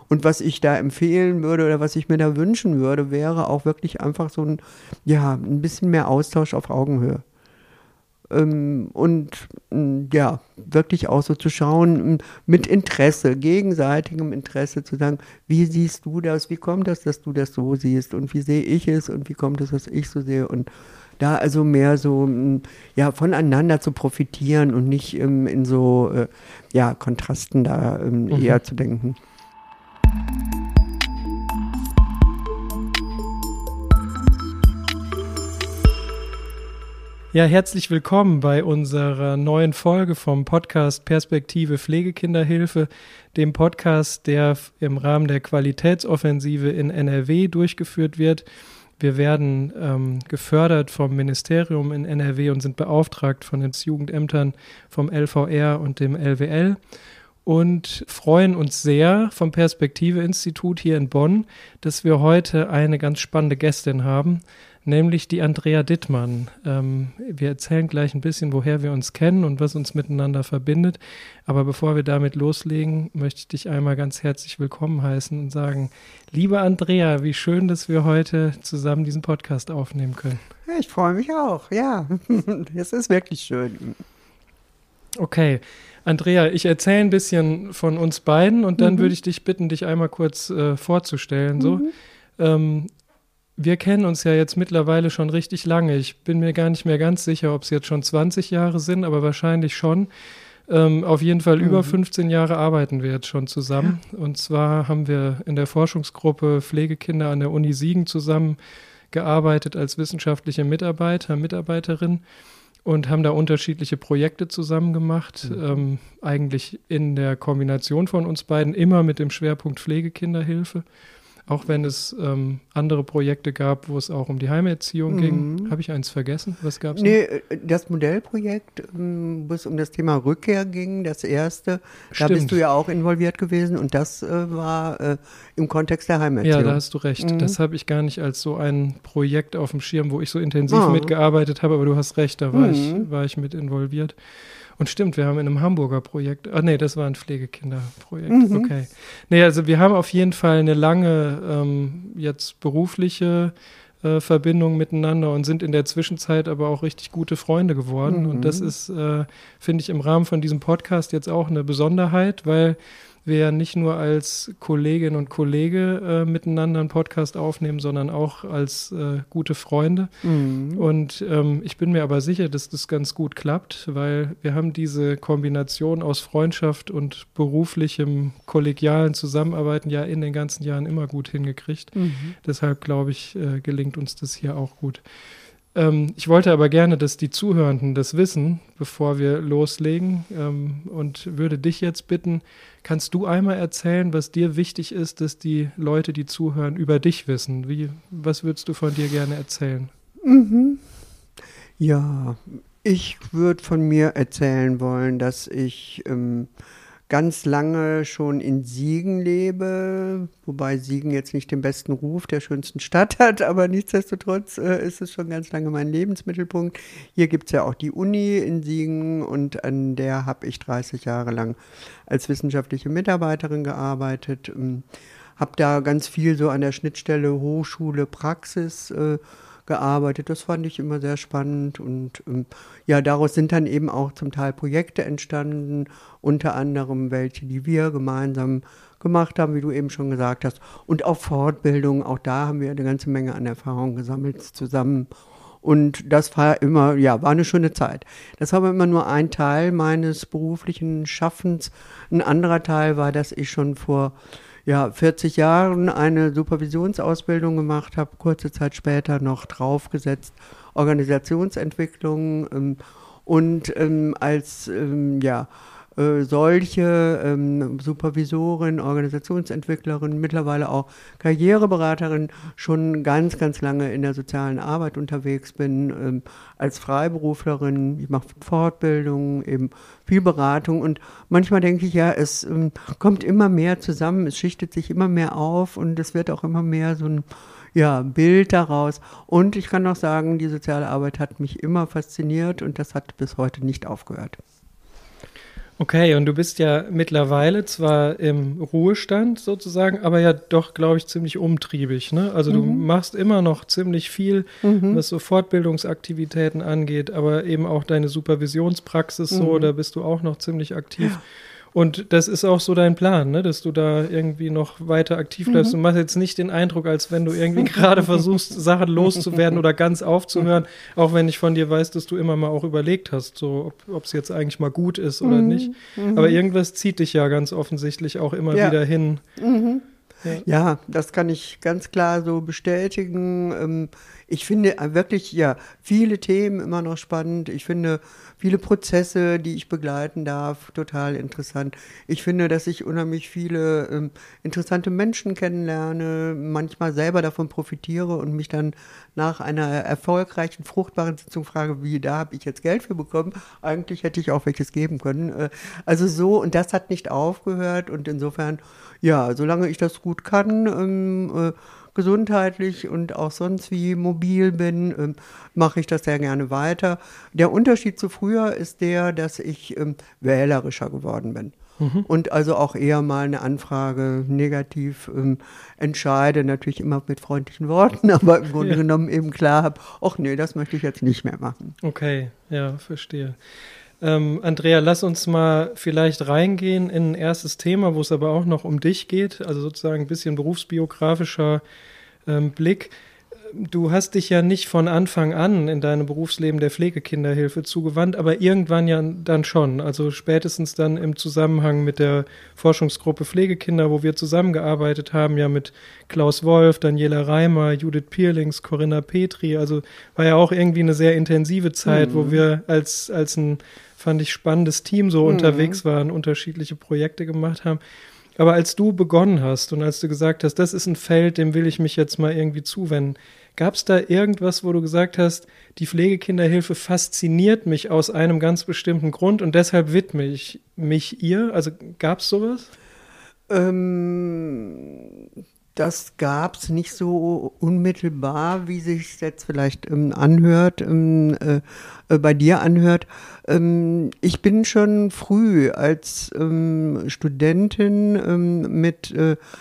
Und was ich da empfehlen würde oder was ich mir da wünschen würde, wäre auch wirklich einfach so ein bisschen mehr Austausch auf Augenhöhe. Ja, wirklich auch so zu schauen, mit Interesse, gegenseitigem Interesse zu sagen, wie siehst du das, wie kommt das, dass du das so siehst und wie sehe ich es und wie kommt es, dass ich so sehe und da also mehr so, ja, voneinander zu profitieren und nicht in so, ja, Kontrasten da eher zu denken. Ja, herzlich willkommen bei unserer neuen Folge vom Podcast Perspektive Pflegekinderhilfe, dem Podcast, der im Rahmen der Qualitätsoffensive in NRW durchgeführt wird. Wir werden gefördert vom Ministerium in NRW und sind beauftragt von den Jugendämtern vom LVR und dem LWL und freuen uns sehr vom Perspektive-Institut hier in Bonn, dass wir heute eine ganz spannende Gästin haben, nämlich die Andrea Dittmann. Wir erzählen gleich ein bisschen, woher wir uns kennen und was uns miteinander verbindet. Aber bevor wir damit loslegen, möchte ich dich einmal ganz herzlich willkommen heißen und sagen, liebe Andrea, wie schön, dass wir heute zusammen diesen Podcast aufnehmen können. Ich freue mich auch, ja. Es ist wirklich schön. Okay, Andrea, ich erzähle ein bisschen von uns beiden und dann würde ich dich bitten, dich einmal kurz vorzustellen. So. Wir kennen uns ja jetzt mittlerweile schon richtig lange. Ich bin mir gar nicht mehr ganz sicher, ob es jetzt schon 20 Jahre sind, aber wahrscheinlich schon. Auf jeden Fall über 15 Jahre arbeiten wir jetzt schon zusammen. Und zwar haben wir in der Forschungsgruppe Pflegekinder an der Uni Siegen zusammengearbeitet als wissenschaftliche Mitarbeiterin und haben da unterschiedliche Projekte zusammen gemacht. Eigentlich in der Kombination von uns beiden, immer mit dem Schwerpunkt Pflegekinderhilfe. Auch wenn es andere Projekte gab, wo es auch um die Heimerziehung ging. Habe ich eins vergessen? Was gab es? Nee, das Modellprojekt, wo es um das Thema Rückkehr ging, das erste, da bist du ja auch involviert gewesen und das war im Kontext der Heimerziehung. Ja, da hast du recht. Das habe ich gar nicht als so ein Projekt auf dem Schirm, wo ich so intensiv mitgearbeitet habe, aber du hast recht, da war ich mit involviert. Und stimmt, wir haben in einem Hamburger Projekt, das war ein Pflegekinderprojekt, okay. Nee, also wir haben auf jeden Fall eine lange jetzt berufliche Verbindung miteinander und sind in der Zwischenzeit aber auch richtig gute Freunde geworden. Und das ist, finde ich, im Rahmen von diesem Podcast jetzt auch eine Besonderheit, weil wir ja nicht nur als Kollegin und Kollege miteinander einen Podcast aufnehmen, sondern auch als gute Freunde. Und ich bin mir aber sicher, dass das ganz gut klappt, weil wir haben diese Kombination aus Freundschaft und beruflichem, kollegialen Zusammenarbeiten ja in den ganzen Jahren immer gut hingekriegt. Deshalb, glaube ich, gelingt uns das hier auch gut. Ich wollte aber gerne, dass die Zuhörenden das wissen, bevor wir loslegen, und würde dich jetzt bitten, kannst du einmal erzählen, was dir wichtig ist, dass die Leute, die zuhören, über dich wissen? Was würdest du von dir gerne erzählen? Ja, ich würde von mir erzählen wollen, dass ich ganz lange schon in Siegen lebe, wobei Siegen jetzt nicht den besten Ruf der schönsten Stadt hat, aber nichtsdestotrotz ist es schon ganz lange mein Lebensmittelpunkt. Hier gibt es ja auch die Uni in Siegen und an der habe ich 30 Jahre lang als wissenschaftliche Mitarbeiterin gearbeitet, habe da ganz viel so an der Schnittstelle Hochschule, Praxis gearbeitet. Das fand ich immer sehr spannend und ja, daraus sind dann eben auch zum Teil Projekte entstanden, unter anderem welche, die wir gemeinsam gemacht haben, wie du eben schon gesagt hast, und auch Fortbildung, auch da haben wir eine ganze Menge an Erfahrung gesammelt zusammen und das war immer, ja, war eine schöne Zeit. Das war aber immer nur ein Teil meines beruflichen Schaffens. Ein anderer Teil war, dass ich schon vor 40 Jahren eine Supervisionsausbildung gemacht habe, kurze Zeit später noch draufgesetzt, Organisationsentwicklung und als solche Supervisorin, Organisationsentwicklerin, mittlerweile auch Karriereberaterin, schon ganz, ganz lange in der sozialen Arbeit unterwegs bin, als Freiberuflerin. Ich mache Fortbildung, eben viel Beratung und manchmal denke ich ja, es kommt immer mehr zusammen, es schichtet sich immer mehr auf und es wird auch immer mehr so ein Bild daraus. Und ich kann auch sagen, die soziale Arbeit hat mich immer fasziniert und das hat bis heute nicht aufgehört. Okay, und du bist ja mittlerweile zwar im Ruhestand sozusagen, aber ja doch, glaube ich, ziemlich umtriebig, ne? Also du machst immer noch ziemlich viel, was so Fortbildungsaktivitäten angeht, aber eben auch deine Supervisionspraxis so, da bist du auch noch ziemlich aktiv. Ja. Und das ist auch so dein Plan, ne? Dass du da irgendwie noch weiter aktiv bleibst. Du machst jetzt nicht den Eindruck, als wenn du irgendwie gerade versuchst, Sachen loszuwerden oder ganz aufzuhören, auch wenn ich von dir weiß, dass du immer mal auch überlegt hast, so ob es jetzt eigentlich mal gut ist oder nicht. Aber irgendwas zieht dich ja ganz offensichtlich auch immer wieder hin. Ja, das kann ich ganz klar so bestätigen. Ich finde wirklich viele Themen immer noch spannend. Ich finde viele Prozesse, die ich begleiten darf, total interessant. Ich finde, dass ich unheimlich viele interessante Menschen kennenlerne, manchmal selber davon profitiere und mich dann nach einer erfolgreichen, fruchtbaren Sitzung frage, da habe ich jetzt Geld für bekommen? Eigentlich hätte ich auch welches geben können. Also so, und das hat nicht aufgehört und insofern, ja, solange ich das gut kann, gesundheitlich und auch sonst wie mobil bin, mache ich das sehr gerne weiter. Der Unterschied zu früher ist der, dass ich wählerischer geworden bin. Und also auch eher mal eine Anfrage negativ entscheide, natürlich immer mit freundlichen Worten, aber im Grunde genommen eben klar habe, ach nee, das möchte ich jetzt nicht mehr machen. Okay, ja, verstehe. Andrea, lass uns mal vielleicht reingehen in ein erstes Thema, wo es aber auch noch um dich geht, also sozusagen ein bisschen berufsbiografischer Blick. Du hast dich ja nicht von Anfang an in deinem Berufsleben der Pflegekinderhilfe zugewandt, aber irgendwann ja dann schon, also spätestens dann im Zusammenhang mit der Forschungsgruppe Pflegekinder, wo wir zusammengearbeitet haben, ja mit Klaus Wolf, Daniela Reimer, Judith Pierlings, Corinna Petri, also war ja auch irgendwie eine sehr intensive Zeit, wo wir als ein, fand ich, spannendes Team so unterwegs waren, unterschiedliche Projekte gemacht haben. Aber als du begonnen hast und als du gesagt hast, das ist ein Feld, dem will ich mich jetzt mal irgendwie zuwenden, gab es da irgendwas, wo du gesagt hast, die Pflegekinderhilfe fasziniert mich aus einem ganz bestimmten Grund und deshalb widme ich mich ihr? Also gab es sowas? Das gab es nicht so unmittelbar, wie sich es jetzt vielleicht anhört, bei dir anhört. Ich bin schon früh als Studentin mit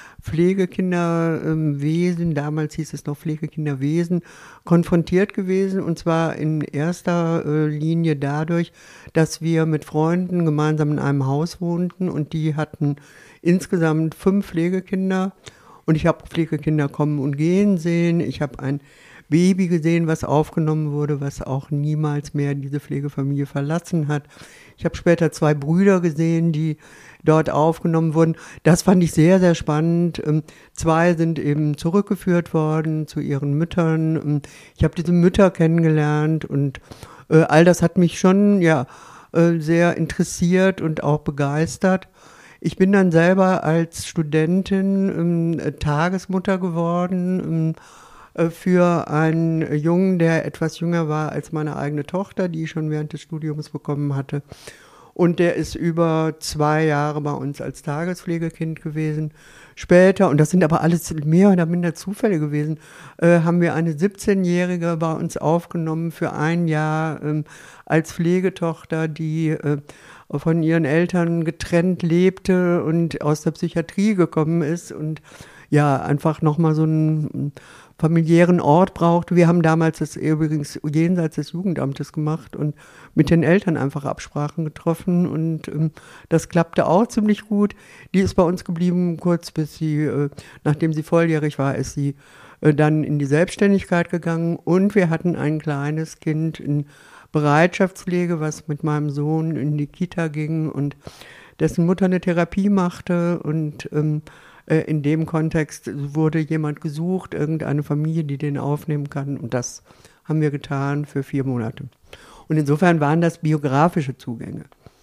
Pflegekinderwesen, damals hieß es noch Pflegekinderwesen, konfrontiert gewesen, und zwar in erster Linie dadurch, dass wir mit Freunden gemeinsam in einem Haus wohnten und die hatten insgesamt 5 Pflegekinder. Und ich habe Pflegekinder kommen und gehen sehen. Ich habe ein Baby gesehen, was aufgenommen wurde, was auch niemals mehr diese Pflegefamilie verlassen hat. Ich habe später 2 Brüder gesehen, die dort aufgenommen wurden. Das fand ich sehr, sehr spannend. 2 sind eben zurückgeführt worden zu ihren Müttern. Ich habe diese Mütter kennengelernt und all das hat mich schon sehr interessiert und auch begeistert. Ich bin dann selber als Studentin Tagesmutter geworden für einen Jungen, der etwas jünger war als meine eigene Tochter, die ich schon während des Studiums bekommen hatte. Und der ist über 2 Jahre bei uns als Tagespflegekind gewesen. Später, und das sind aber alles mehr oder minder Zufälle gewesen, haben wir eine 17-Jährige bei uns aufgenommen für 1 Jahr als Pflegetochter, die von ihren Eltern getrennt lebte und aus der Psychiatrie gekommen ist und ja, einfach nochmal so einen familiären Ort brauchte. Wir haben damals das übrigens jenseits des Jugendamtes gemacht und mit den Eltern einfach Absprachen getroffen und das klappte auch ziemlich gut. Die ist bei uns geblieben, kurz bis sie, nachdem sie volljährig war, ist sie dann in die Selbstständigkeit gegangen und wir hatten ein kleines Kind in Bereitschaftspflege, was mit meinem Sohn in die Kita ging und dessen Mutter eine Therapie machte und in dem Kontext wurde jemand gesucht, irgendeine Familie, die den aufnehmen kann und das haben wir getan für 4 Monate. Und insofern waren das biografische Zugänge.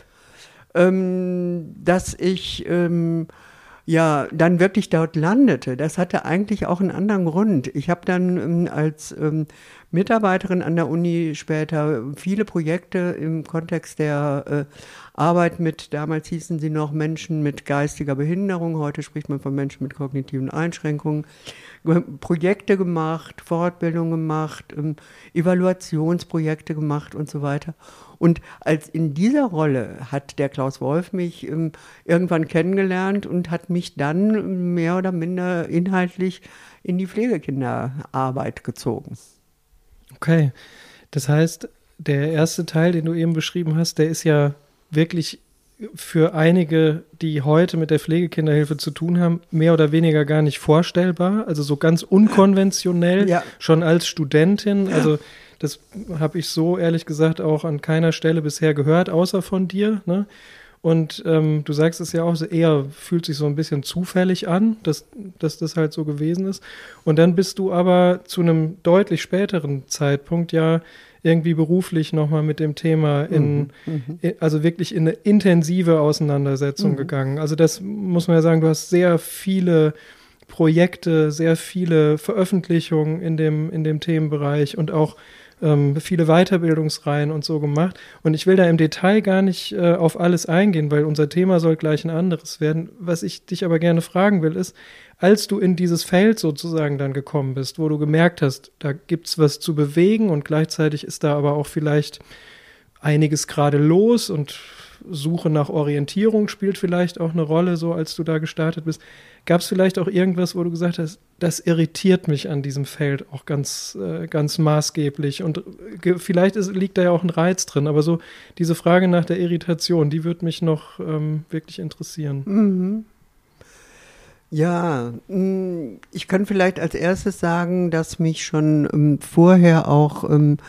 Dass ich dann wirklich dort landete, das hatte eigentlich auch einen anderen Grund. Ich habe dann als Mitarbeiterin an der Uni später viele Projekte im Kontext der Arbeit mit, damals hießen sie noch Menschen mit geistiger Behinderung, heute spricht man von Menschen mit kognitiven Einschränkungen, Projekte gemacht, Fortbildung gemacht, Evaluationsprojekte gemacht und so weiter. Und als in dieser Rolle hat der Klaus Wolf mich irgendwann kennengelernt und hat mich dann mehr oder minder inhaltlich in die Pflegekinderarbeit gezogen. Okay, das heißt, der erste Teil, den du eben beschrieben hast, der ist ja wirklich für einige, die heute mit der Pflegekinderhilfe zu tun haben, mehr oder weniger gar nicht vorstellbar. Also so ganz unkonventionell, ja. Schon als Studentin. Also das habe ich so ehrlich gesagt auch an keiner Stelle bisher gehört, außer von dir. Ne? Und du sagst es ja auch, eher fühlt sich so ein bisschen zufällig an, dass das halt so gewesen ist. Und dann bist du aber zu einem deutlich späteren Zeitpunkt ja irgendwie beruflich nochmal mit dem Thema also wirklich in eine intensive Auseinandersetzung gegangen. Also das muss man ja sagen, du hast sehr viele Projekte, sehr viele Veröffentlichungen in dem Themenbereich und auch viele Weiterbildungsreihen und so gemacht. Und ich will da im Detail gar nicht auf alles eingehen, weil unser Thema soll gleich ein anderes werden. Was ich dich aber gerne fragen will, ist, als du in dieses Feld sozusagen dann gekommen bist, wo du gemerkt hast, da gibt's was zu bewegen und gleichzeitig ist da aber auch vielleicht einiges gerade los und Suche nach Orientierung spielt vielleicht auch eine Rolle, so als du da gestartet bist. Gab es vielleicht auch irgendwas, wo du gesagt hast, das irritiert mich an diesem Feld auch ganz maßgeblich und vielleicht liegt da ja auch ein Reiz drin, aber so diese Frage nach der Irritation, die würde mich noch wirklich interessieren. Mhm. Ja, ich kann vielleicht als erstes sagen, dass mich schon vorher auch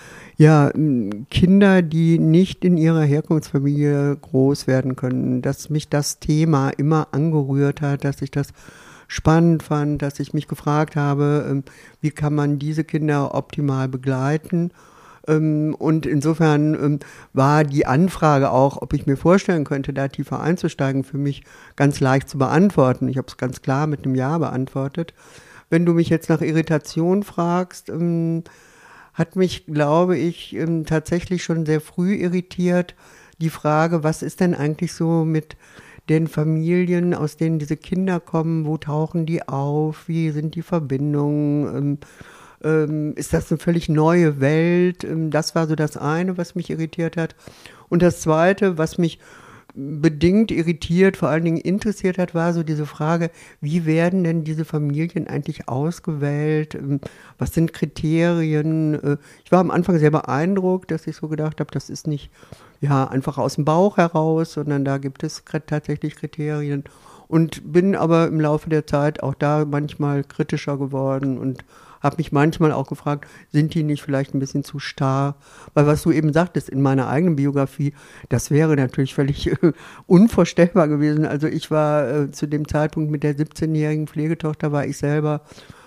Kinder, die nicht in ihrer Herkunftsfamilie groß werden können, dass mich das Thema immer angerührt hat, dass ich das spannend fand, dass ich mich gefragt habe, wie kann man diese Kinder optimal begleiten. Und insofern war die Anfrage auch, ob ich mir vorstellen könnte, da tiefer einzusteigen, für mich ganz leicht zu beantworten. Ich habe es ganz klar mit einem Ja beantwortet. Wenn du mich jetzt nach Irritation fragst, hat mich, glaube ich, tatsächlich schon sehr früh irritiert die Frage, was ist denn eigentlich so mit den Familien, aus denen diese Kinder kommen, wo tauchen die auf, wie sind die Verbindungen, ist das eine völlig neue Welt? Das war so das eine, was mich irritiert hat. Und das zweite, was mich bedingt irritiert, vor allen Dingen interessiert hat, war so diese Frage, wie werden denn diese Familien eigentlich ausgewählt? Was sind Kriterien? Ich war am Anfang sehr beeindruckt, dass ich so gedacht habe, das ist nicht einfach aus dem Bauch heraus, sondern da gibt es tatsächlich Kriterien. Und bin aber im Laufe der Zeit auch da manchmal kritischer geworden und habe mich manchmal auch gefragt, sind die nicht vielleicht ein bisschen zu starr? Weil was du eben sagtest in meiner eigenen Biografie, das wäre natürlich völlig unvorstellbar gewesen. Also ich war zu dem Zeitpunkt mit der 17-jährigen Pflegetochter, war ich selber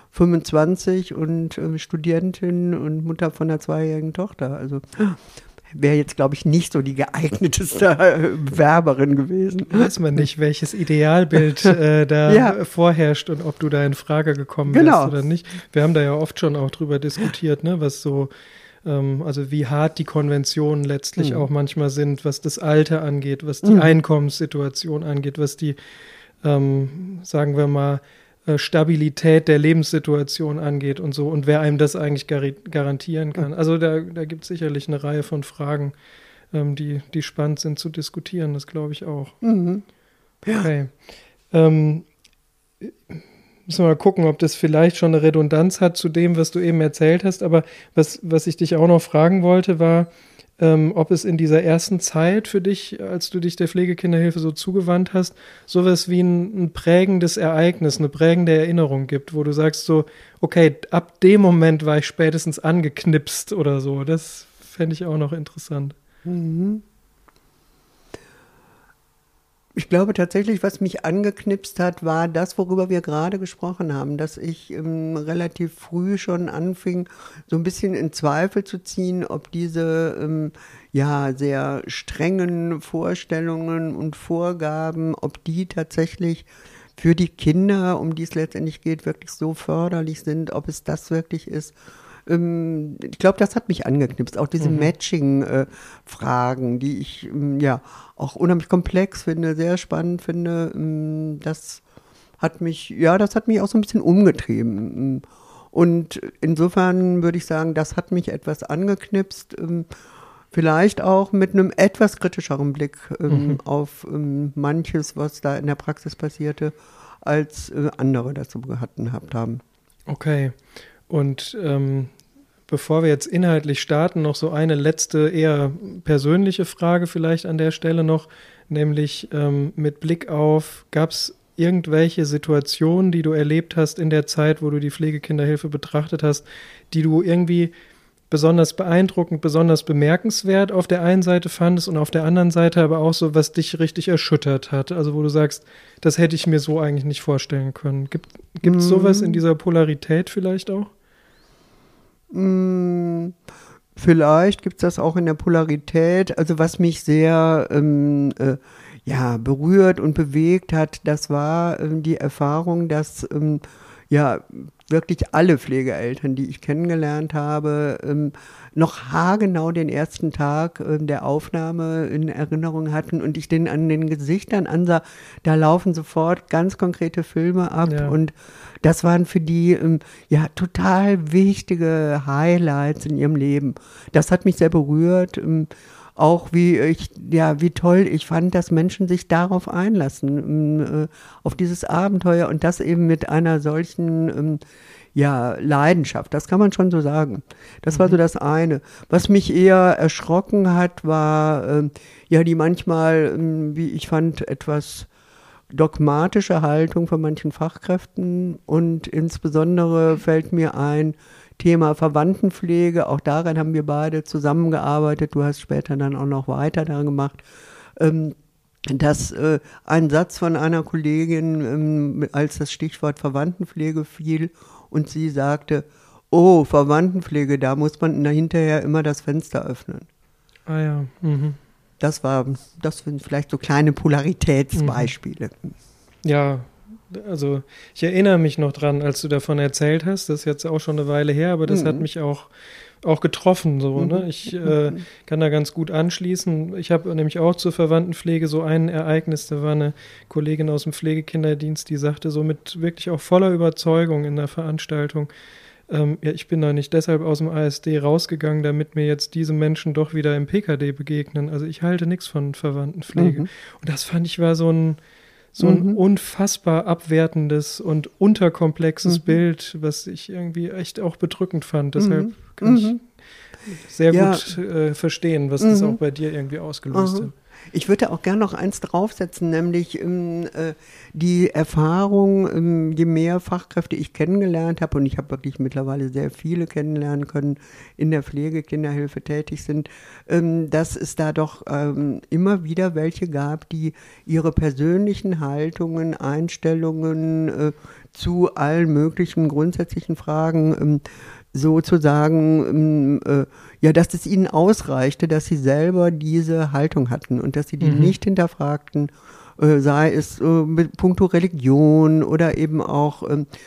25 und Studentin und Mutter von einer 2-jährigen Tochter. Also wäre jetzt, glaube ich, nicht so die geeigneteste Bewerberin gewesen. Weiß man nicht, welches Idealbild da vorherrscht und ob du da in Frage gekommen bist oder nicht. Wir haben da ja oft schon auch drüber diskutiert, ne, was so, also wie hart die Konventionen letztlich auch manchmal sind, was das Alter angeht, was die Einkommenssituation angeht, was die, sagen wir mal, Stabilität der Lebenssituation angeht und so und wer einem das eigentlich garantieren kann. Also da gibt es sicherlich eine Reihe von Fragen, die spannend sind zu diskutieren, das glaube ich auch. Mhm. Ja. Okay. Müssen wir mal gucken, ob das vielleicht schon eine Redundanz hat zu dem, was du eben erzählt hast, aber was ich dich auch noch fragen wollte, war, ob es in dieser ersten Zeit für dich, als du dich der Pflegekinderhilfe so zugewandt hast, sowas wie ein prägendes Ereignis, eine prägende Erinnerung gibt, wo du sagst so, okay, ab dem Moment war ich spätestens angeknipst oder so. Das fände ich auch noch interessant. Mhm. Ich glaube tatsächlich, was mich angeknipst hat, war das, worüber wir gerade gesprochen haben, dass ich relativ früh schon anfing, so ein bisschen in Zweifel zu ziehen, ob diese sehr strengen Vorstellungen und Vorgaben, ob die tatsächlich für die Kinder, um die es letztendlich geht, wirklich so förderlich sind, ob es das wirklich ist. Ich glaube, das hat mich angeknipst. Auch diese Matching-Fragen, die ich auch unheimlich komplex finde, sehr spannend finde, das hat mich auch so ein bisschen umgetrieben. Und insofern würde ich sagen, das hat mich etwas angeknipst. Vielleicht auch mit einem etwas kritischeren Blick auf manches, was da in der Praxis passierte, als andere dazu gehabt haben. Okay. Und bevor wir jetzt inhaltlich starten, noch so eine letzte, eher persönliche Frage vielleicht an der Stelle noch, nämlich mit Blick auf, gab es irgendwelche Situationen, die du erlebt hast in der Zeit, wo du die Pflegekinderhilfe betrachtet hast, die du irgendwie besonders beeindruckend, besonders bemerkenswert auf der einen Seite fandest und auf der anderen Seite aber auch so, was dich richtig erschüttert hat? Also wo du sagst, das hätte ich mir so eigentlich nicht vorstellen können. Gibt es sowas in dieser Polarität vielleicht auch? Vielleicht gibt es das auch in der Polarität. Also was mich sehr berührt und bewegt hat, das war die Erfahrung, dass wirklich alle Pflegeeltern, die ich kennengelernt habe, noch haargenau den ersten Tag der Aufnahme in Erinnerung hatten und ich den an den Gesichtern ansah, da laufen sofort ganz konkrete Filme ab und das waren für die total wichtige Highlights in ihrem Leben. Das hat mich sehr berührt. Auch wie toll ich fand, dass Menschen sich darauf einlassen, auf dieses Abenteuer und das eben mit einer solchen Leidenschaft. Das kann man schon so sagen. Das war so das eine. Was mich eher erschrocken hat, war die manchmal, wie ich fand, etwas dogmatische Haltung von manchen Fachkräften und insbesondere fällt mir ein, Thema Verwandtenpflege, auch daran haben wir beide zusammengearbeitet. Du hast später dann auch noch weiter daran gemacht, dass ein Satz von einer Kollegin, als das Stichwort Verwandtenpflege fiel und sie sagte, oh, Verwandtenpflege, da muss man hinterher immer das Fenster öffnen. Ah ja. Mhm. Das sind vielleicht so kleine Polaritätsbeispiele. Ja, also ich erinnere mich noch dran, als du davon erzählt hast, das ist jetzt auch schon eine Weile her, aber das hat mich auch getroffen. So, ne? Ich kann da ganz gut anschließen. Ich habe nämlich auch zur Verwandtenpflege so ein Ereignis, da war eine Kollegin aus dem Pflegekinderdienst, die sagte so mit wirklich auch voller Überzeugung in der Veranstaltung, ich bin da nicht deshalb aus dem ASD rausgegangen, damit mir jetzt diese Menschen doch wieder im PKD begegnen. Also ich halte nichts von Verwandtenpflege. Und das fand ich war so ein unfassbar abwertendes und unterkomplexes Bild, was ich irgendwie echt auch bedrückend fand. Deshalb kann ich sehr gut verstehen, was das auch bei dir irgendwie ausgelöst hat. Ich würde auch gerne noch eins draufsetzen, nämlich die Erfahrung, je mehr Fachkräfte ich kennengelernt habe, und ich habe wirklich mittlerweile sehr viele kennenlernen können, in der Pflegekinderhilfe tätig sind, dass es da doch immer wieder welche gab, die ihre persönlichen Haltungen, Einstellungen zu allen möglichen grundsätzlichen Fragen sozusagen, dass es ihnen ausreichte, dass sie selber diese Haltung hatten und dass sie die nicht hinterfragten, sei es mit puncto Religion oder eben auch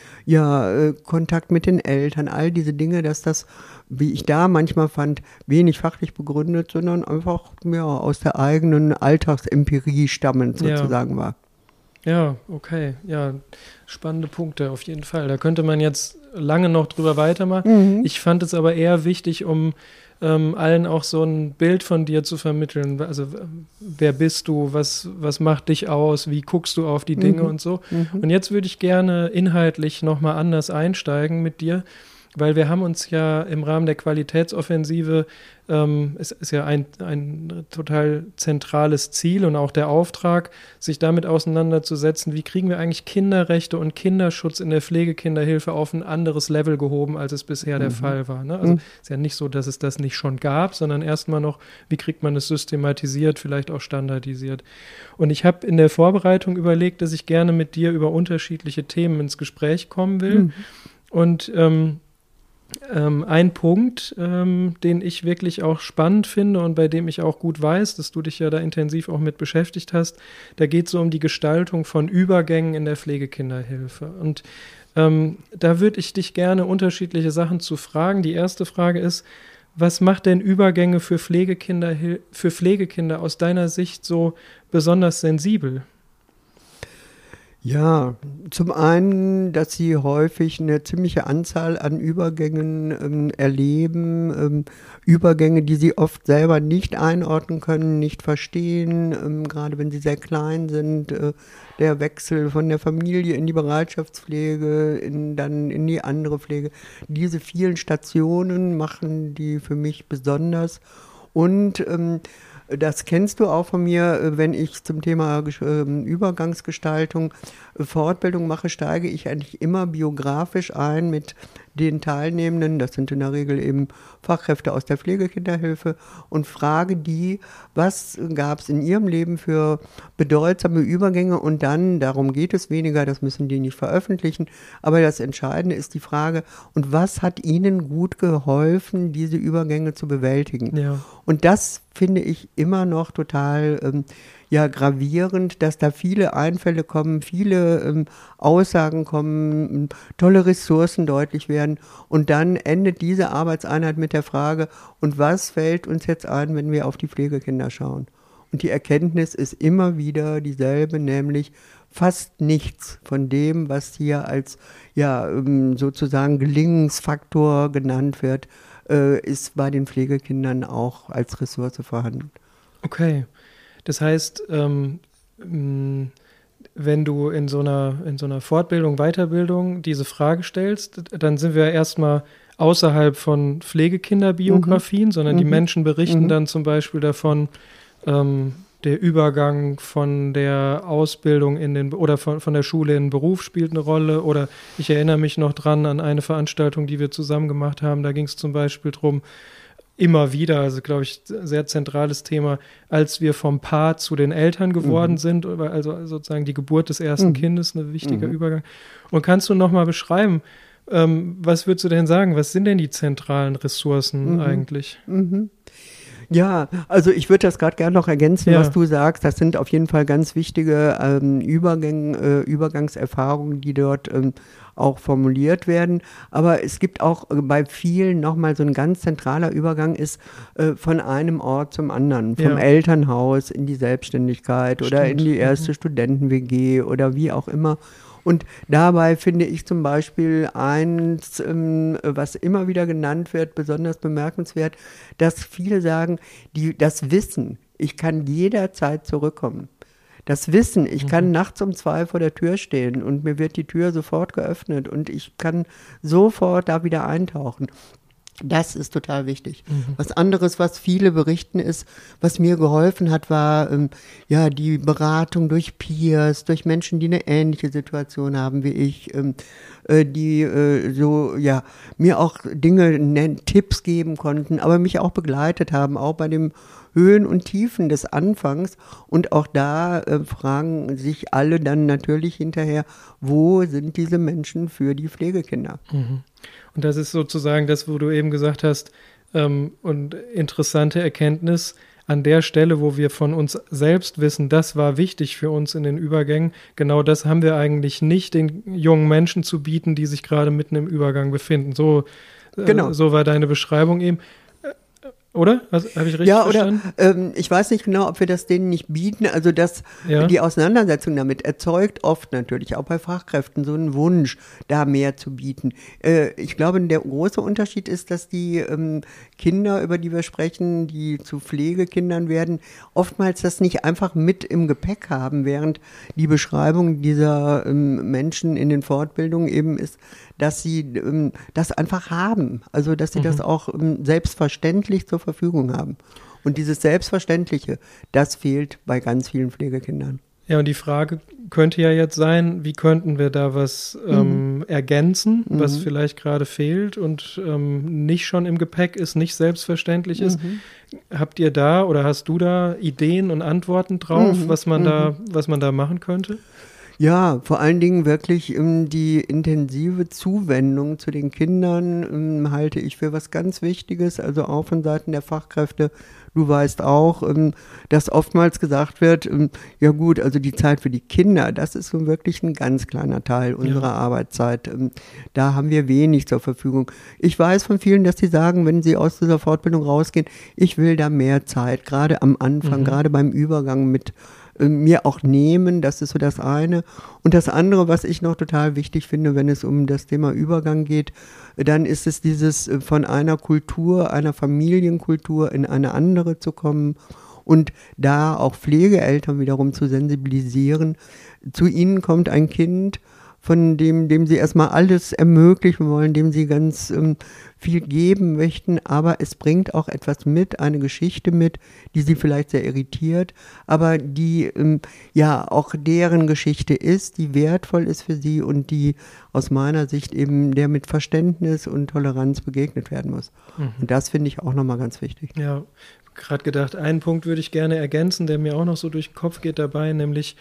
Kontakt mit den Eltern, all diese Dinge, dass das, wie ich da manchmal fand, wenig fachlich begründet, sondern einfach aus der eigenen Alltagsempirie stammend sozusagen war. Ja, okay. Ja, spannende Punkte auf jeden Fall. Da könnte man jetzt lange noch drüber weitermachen. Ich fand es aber eher wichtig, um allen auch so ein Bild von dir zu vermitteln. Also wer bist du, was macht dich aus, wie guckst du auf die Dinge und so. Und jetzt würde ich gerne inhaltlich nochmal anders einsteigen mit dir, weil wir haben uns ja im Rahmen der Qualitätsoffensive, es ist ja ein total zentrales Ziel und auch der Auftrag, sich damit auseinanderzusetzen, wie kriegen wir eigentlich Kinderrechte und Kinderschutz in der Pflegekinderhilfe auf ein anderes Level gehoben, als es bisher der Fall war. Ne? Also ist ja nicht so, dass es das nicht schon gab, sondern erstmal noch, wie kriegt man es systematisiert, vielleicht auch standardisiert. Und ich habe in der Vorbereitung überlegt, dass ich gerne mit dir über unterschiedliche Themen ins Gespräch kommen will. Und ein Punkt, den ich wirklich auch spannend finde und bei dem ich auch gut weiß, dass du dich ja da intensiv auch mit beschäftigt hast, da geht es so um die Gestaltung von Übergängen in der Pflegekinderhilfe. Und da würde ich dich gerne unterschiedliche Sachen zu fragen. Die erste Frage ist, was macht denn Übergänge für Pflegekinder aus deiner Sicht so besonders sensibel? Ja, zum einen, dass sie häufig eine ziemliche Anzahl an Übergängen erleben, Übergänge, die sie oft selber nicht einordnen können, nicht verstehen, gerade wenn sie sehr klein sind, der Wechsel von der Familie in die Bereitschaftspflege, dann in die andere Pflege. Diese vielen Stationen machen die für mich besonders und das kennst du auch von mir, wenn ich zum Thema Übergangsgestaltung Fortbildung mache, steige ich eigentlich immer biografisch ein mit den Teilnehmenden, das sind in der Regel eben Fachkräfte aus der Pflegekinderhilfe, und frage die, was gab es in ihrem Leben für bedeutsame Übergänge, und dann, darum geht es weniger, das müssen die nicht veröffentlichen, aber das Entscheidende ist die Frage, und was hat ihnen gut geholfen, diese Übergänge zu bewältigen? Ja. Und das finde ich immer noch total gravierend, dass da viele Einfälle kommen, viele Aussagen kommen, tolle Ressourcen deutlich werden, und dann endet diese Arbeitseinheit mit der Frage, und was fällt uns jetzt ein, wenn wir auf die Pflegekinder schauen? Und die Erkenntnis ist immer wieder dieselbe, nämlich fast nichts von dem, was hier als sozusagen Gelingensfaktor genannt wird, ist bei den Pflegekindern auch als Ressource vorhanden. Okay. Das heißt, wenn du in so einer Fortbildung, Weiterbildung diese Frage stellst, dann sind wir erstmal außerhalb von Pflegekinderbiografien, sondern die Menschen berichten dann zum Beispiel davon, der Übergang von der Ausbildung oder von der Schule in den Beruf spielt eine Rolle. Oder ich erinnere mich noch dran an eine Veranstaltung, die wir zusammen gemacht haben. Da ging es zum Beispiel drum, immer wieder, also glaube ich, sehr zentrales Thema, als wir vom Paar zu den Eltern geworden sind, also sozusagen die Geburt des ersten Kindes, ein wichtiger Übergang. Und kannst du nochmal beschreiben, was würdest du denn sagen, was sind denn die zentralen Ressourcen eigentlich? Ja, also ich würde das gerade gerne noch ergänzen, was du sagst. Das sind auf jeden Fall ganz wichtige Übergangserfahrungen, die dort auch formuliert werden. Aber es gibt auch bei vielen nochmal so ein ganz zentraler Übergang ist von einem Ort zum anderen, vom Elternhaus in die Selbstständigkeit oder in die erste Studenten-WG oder wie auch immer. Und dabei finde ich zum Beispiel eins, was immer wieder genannt wird, besonders bemerkenswert, dass viele sagen, das Wissen, ich kann jederzeit zurückkommen. Das Wissen, ich kann nachts um 2 vor der Tür stehen und mir wird die Tür sofort geöffnet und ich kann sofort da wieder eintauchen. Das ist total wichtig. Was anderes, was viele berichten, ist, was mir geholfen hat, war die Beratung durch Peers, durch Menschen, die eine ähnliche Situation haben wie ich, die mir auch Tipps geben konnten, aber mich auch begleitet haben, auch bei dem Höhen und Tiefen des Anfangs. Und auch da fragen sich alle dann natürlich hinterher, wo sind diese Menschen für die Pflegekinder? Und das ist sozusagen das, wo du eben gesagt hast, und interessante Erkenntnis, an der Stelle, wo wir von uns selbst wissen, das war wichtig für uns in den Übergängen, genau das haben wir eigentlich nicht den jungen Menschen zu bieten, die sich gerade mitten im Übergang befinden. So war deine Beschreibung eben. Oder? Habe ich richtig verstanden? Ja, oder ich weiß nicht genau, ob wir das denen nicht bieten. Also die Auseinandersetzung damit erzeugt oft natürlich auch bei Fachkräften so einen Wunsch, da mehr zu bieten. Ich glaube, der große Unterschied ist, dass die Kinder, über die wir sprechen, die zu Pflegekindern werden, oftmals das nicht einfach mit im Gepäck haben, während die Beschreibung dieser Menschen in den Fortbildungen eben ist, dass sie das einfach haben. Also, dass sie das auch selbstverständlich zur Verfügung haben. Und dieses Selbstverständliche, das fehlt bei ganz vielen Pflegekindern. Ja, und die Frage könnte ja jetzt sein, wie könnten wir da was ergänzen, was vielleicht gerade fehlt und nicht schon im Gepäck ist, nicht selbstverständlich ist. Habt ihr da oder hast du da Ideen und Antworten drauf, was man da machen könnte? Ja, vor allen Dingen wirklich die intensive Zuwendung zu den Kindern halte ich für was ganz Wichtiges, also auch von Seiten der Fachkräfte. Du weißt auch, dass oftmals gesagt wird, ja gut, also die Zeit für die Kinder, das ist so wirklich ein ganz kleiner Teil unserer Arbeitszeit. Da haben wir wenig zur Verfügung. Ich weiß von vielen, dass sie sagen, wenn sie aus dieser Fortbildung rausgehen, ich will da mehr Zeit, gerade am Anfang, gerade beim Übergang mit mir auch nehmen. Das ist so das eine. Und das andere, was ich noch total wichtig finde, wenn es um das Thema Übergang geht, dann ist es dieses von einer Kultur, einer Familienkultur in eine andere zu kommen und da auch Pflegeeltern wiederum zu sensibilisieren. Zu ihnen kommt ein Kind, von dem sie erstmal alles ermöglichen wollen, dem sie ganz viel geben möchten, aber es bringt auch etwas mit, eine Geschichte mit, die sie vielleicht sehr irritiert, aber die ja auch deren Geschichte ist, die wertvoll ist für sie und die aus meiner Sicht eben der mit Verständnis und Toleranz begegnet werden muss. Und das finde ich auch nochmal ganz wichtig. Ja, gerade gedacht, einen Punkt würde ich gerne ergänzen, der mir auch noch so durch den Kopf geht dabei, nämlich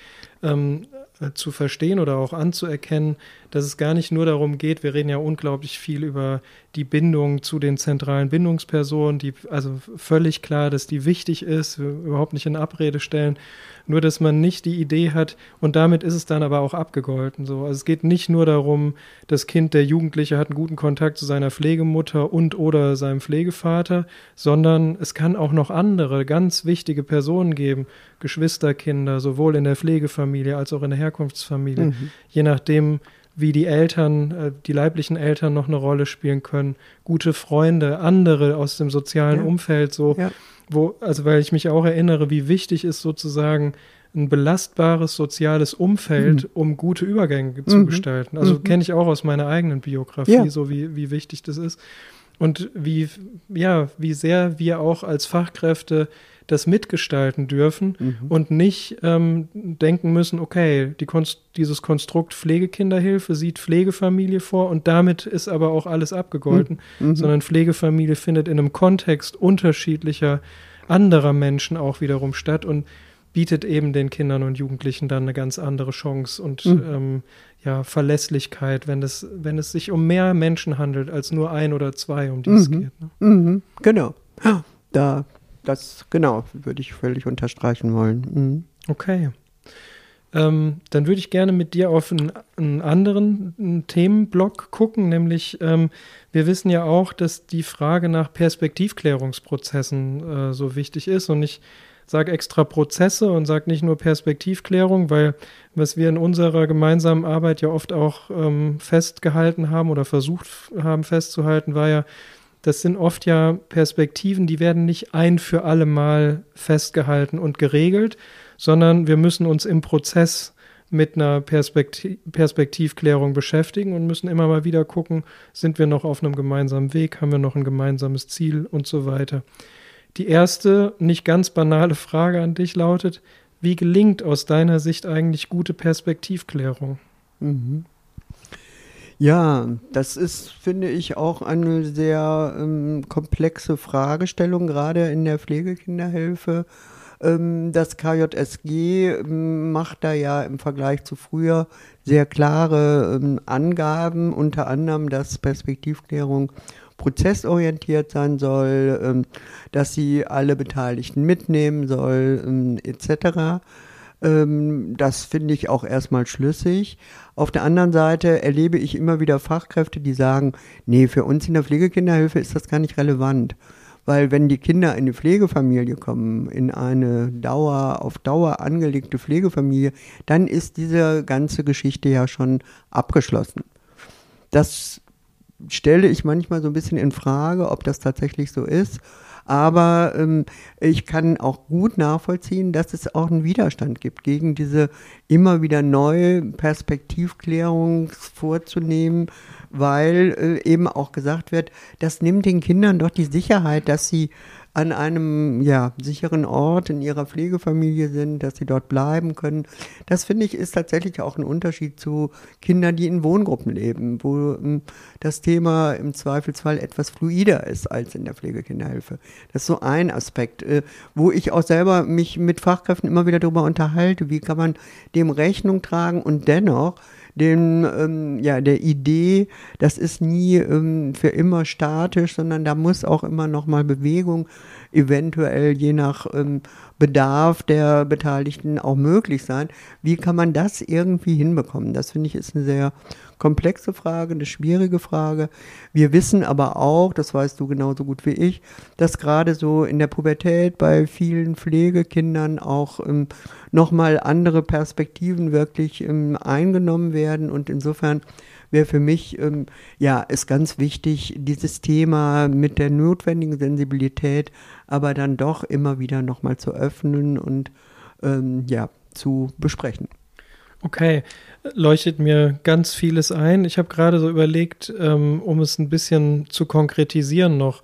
zu verstehen oder auch anzuerkennen, dass es gar nicht nur darum geht, wir reden ja unglaublich viel über die Bindung zu den zentralen Bindungspersonen, also völlig klar, dass die wichtig ist, überhaupt nicht in Abrede stellen, nur dass man nicht die Idee hat und damit ist es dann aber auch abgegolten. So. Also es geht nicht nur darum, das Kind, der Jugendliche hat einen guten Kontakt zu seiner Pflegemutter und oder seinem Pflegevater, sondern es kann auch noch andere ganz wichtige Personen geben, Geschwisterkinder, sowohl in der Pflegefamilie als auch in der Herkunftsfamilie, je nachdem, wie die Eltern, die leiblichen Eltern noch eine Rolle spielen können, gute Freunde, andere aus dem sozialen Umfeld, so, also weil ich mich auch erinnere, wie wichtig ist sozusagen ein belastbares soziales Umfeld, um gute Übergänge zu gestalten. Also kenne ich auch aus meiner eigenen Biografie, so wie wichtig das ist. Und wie sehr wir auch als Fachkräfte das mitgestalten dürfen und nicht denken müssen, okay, dieses Konstrukt Pflegekinderhilfe sieht Pflegefamilie vor und damit ist aber auch alles abgegolten, sondern Pflegefamilie findet in einem Kontext unterschiedlicher anderer Menschen auch wiederum statt und bietet eben den Kindern und Jugendlichen dann eine ganz andere Chance und Verlässlichkeit, wenn es sich um mehr Menschen handelt als nur ein oder zwei, um die es geht. Ne? Genau. Das würde ich völlig unterstreichen wollen. Okay. Dann würde ich gerne mit dir auf einen anderen Themenblock gucken, nämlich wir wissen ja auch, dass die Frage nach Perspektivklärungsprozessen so wichtig ist und ich sage extra Prozesse und sage nicht nur Perspektivklärung, weil was wir in unserer gemeinsamen Arbeit ja oft auch festgehalten haben oder versucht haben festzuhalten, war ja, das sind oft ja Perspektiven, die werden nicht ein für alle Mal festgehalten und geregelt, sondern wir müssen uns im Prozess mit einer Perspektivklärung beschäftigen und müssen immer mal wieder gucken, sind wir noch auf einem gemeinsamen Weg, haben wir noch ein gemeinsames Ziel und so weiter. Die erste, nicht ganz banale Frage an dich lautet, wie gelingt aus deiner Sicht eigentlich gute Perspektivklärung? Ja, das ist, finde ich, auch eine sehr komplexe Fragestellung, gerade in der Pflegekinderhilfe. Das KJSG macht da ja im Vergleich zu früher sehr klare Angaben, unter anderem, dass Perspektivklärung prozessorientiert sein soll, dass sie alle Beteiligten mitnehmen soll, etc. Das finde ich auch erstmal schlüssig. Auf der anderen Seite erlebe ich immer wieder Fachkräfte, die sagen, nee, für uns in der Pflegekinderhilfe ist das gar nicht relevant. Weil wenn die Kinder in die Pflegefamilie kommen, in eine auf Dauer angelegte Pflegefamilie, dann ist diese ganze Geschichte ja schon abgeschlossen. Das stelle ich manchmal so ein bisschen in Frage, ob das tatsächlich so ist. Aber ich kann auch gut nachvollziehen, dass es auch einen Widerstand gibt gegen diese immer wieder neue Perspektivklärung vorzunehmen, weil eben auch gesagt wird, das nimmt den Kindern doch die Sicherheit, dass sie an einem sicheren Ort in ihrer Pflegefamilie sind, dass sie dort bleiben können. Das, finde ich, ist tatsächlich auch ein Unterschied zu Kindern, die in Wohngruppen leben, wo das Thema im Zweifelsfall etwas fluider ist als in der Pflegekinderhilfe. Das ist so ein Aspekt, wo ich auch selber mich mit Fachkräften immer wieder darüber unterhalte, wie kann man dem Rechnung tragen und dennoch der Idee, das ist nie für immer statisch, sondern da muss auch immer noch mal Bewegung eventuell je nach Bedarf der Beteiligten auch möglich sein. Wie kann man das irgendwie hinbekommen? Das finde ich ist eine sehr komplexe Frage, eine schwierige Frage. Wir wissen aber auch, das weißt du genauso gut wie ich, dass gerade so in der Pubertät bei vielen Pflegekindern auch nochmal andere Perspektiven wirklich eingenommen werden. Und insofern wäre für mich, ist ganz wichtig, dieses Thema mit der notwendigen Sensibilität, aber dann doch immer wieder nochmal zu öffnen und zu besprechen. Okay, leuchtet mir ganz vieles ein. Ich habe gerade so überlegt, um es ein bisschen zu konkretisieren noch.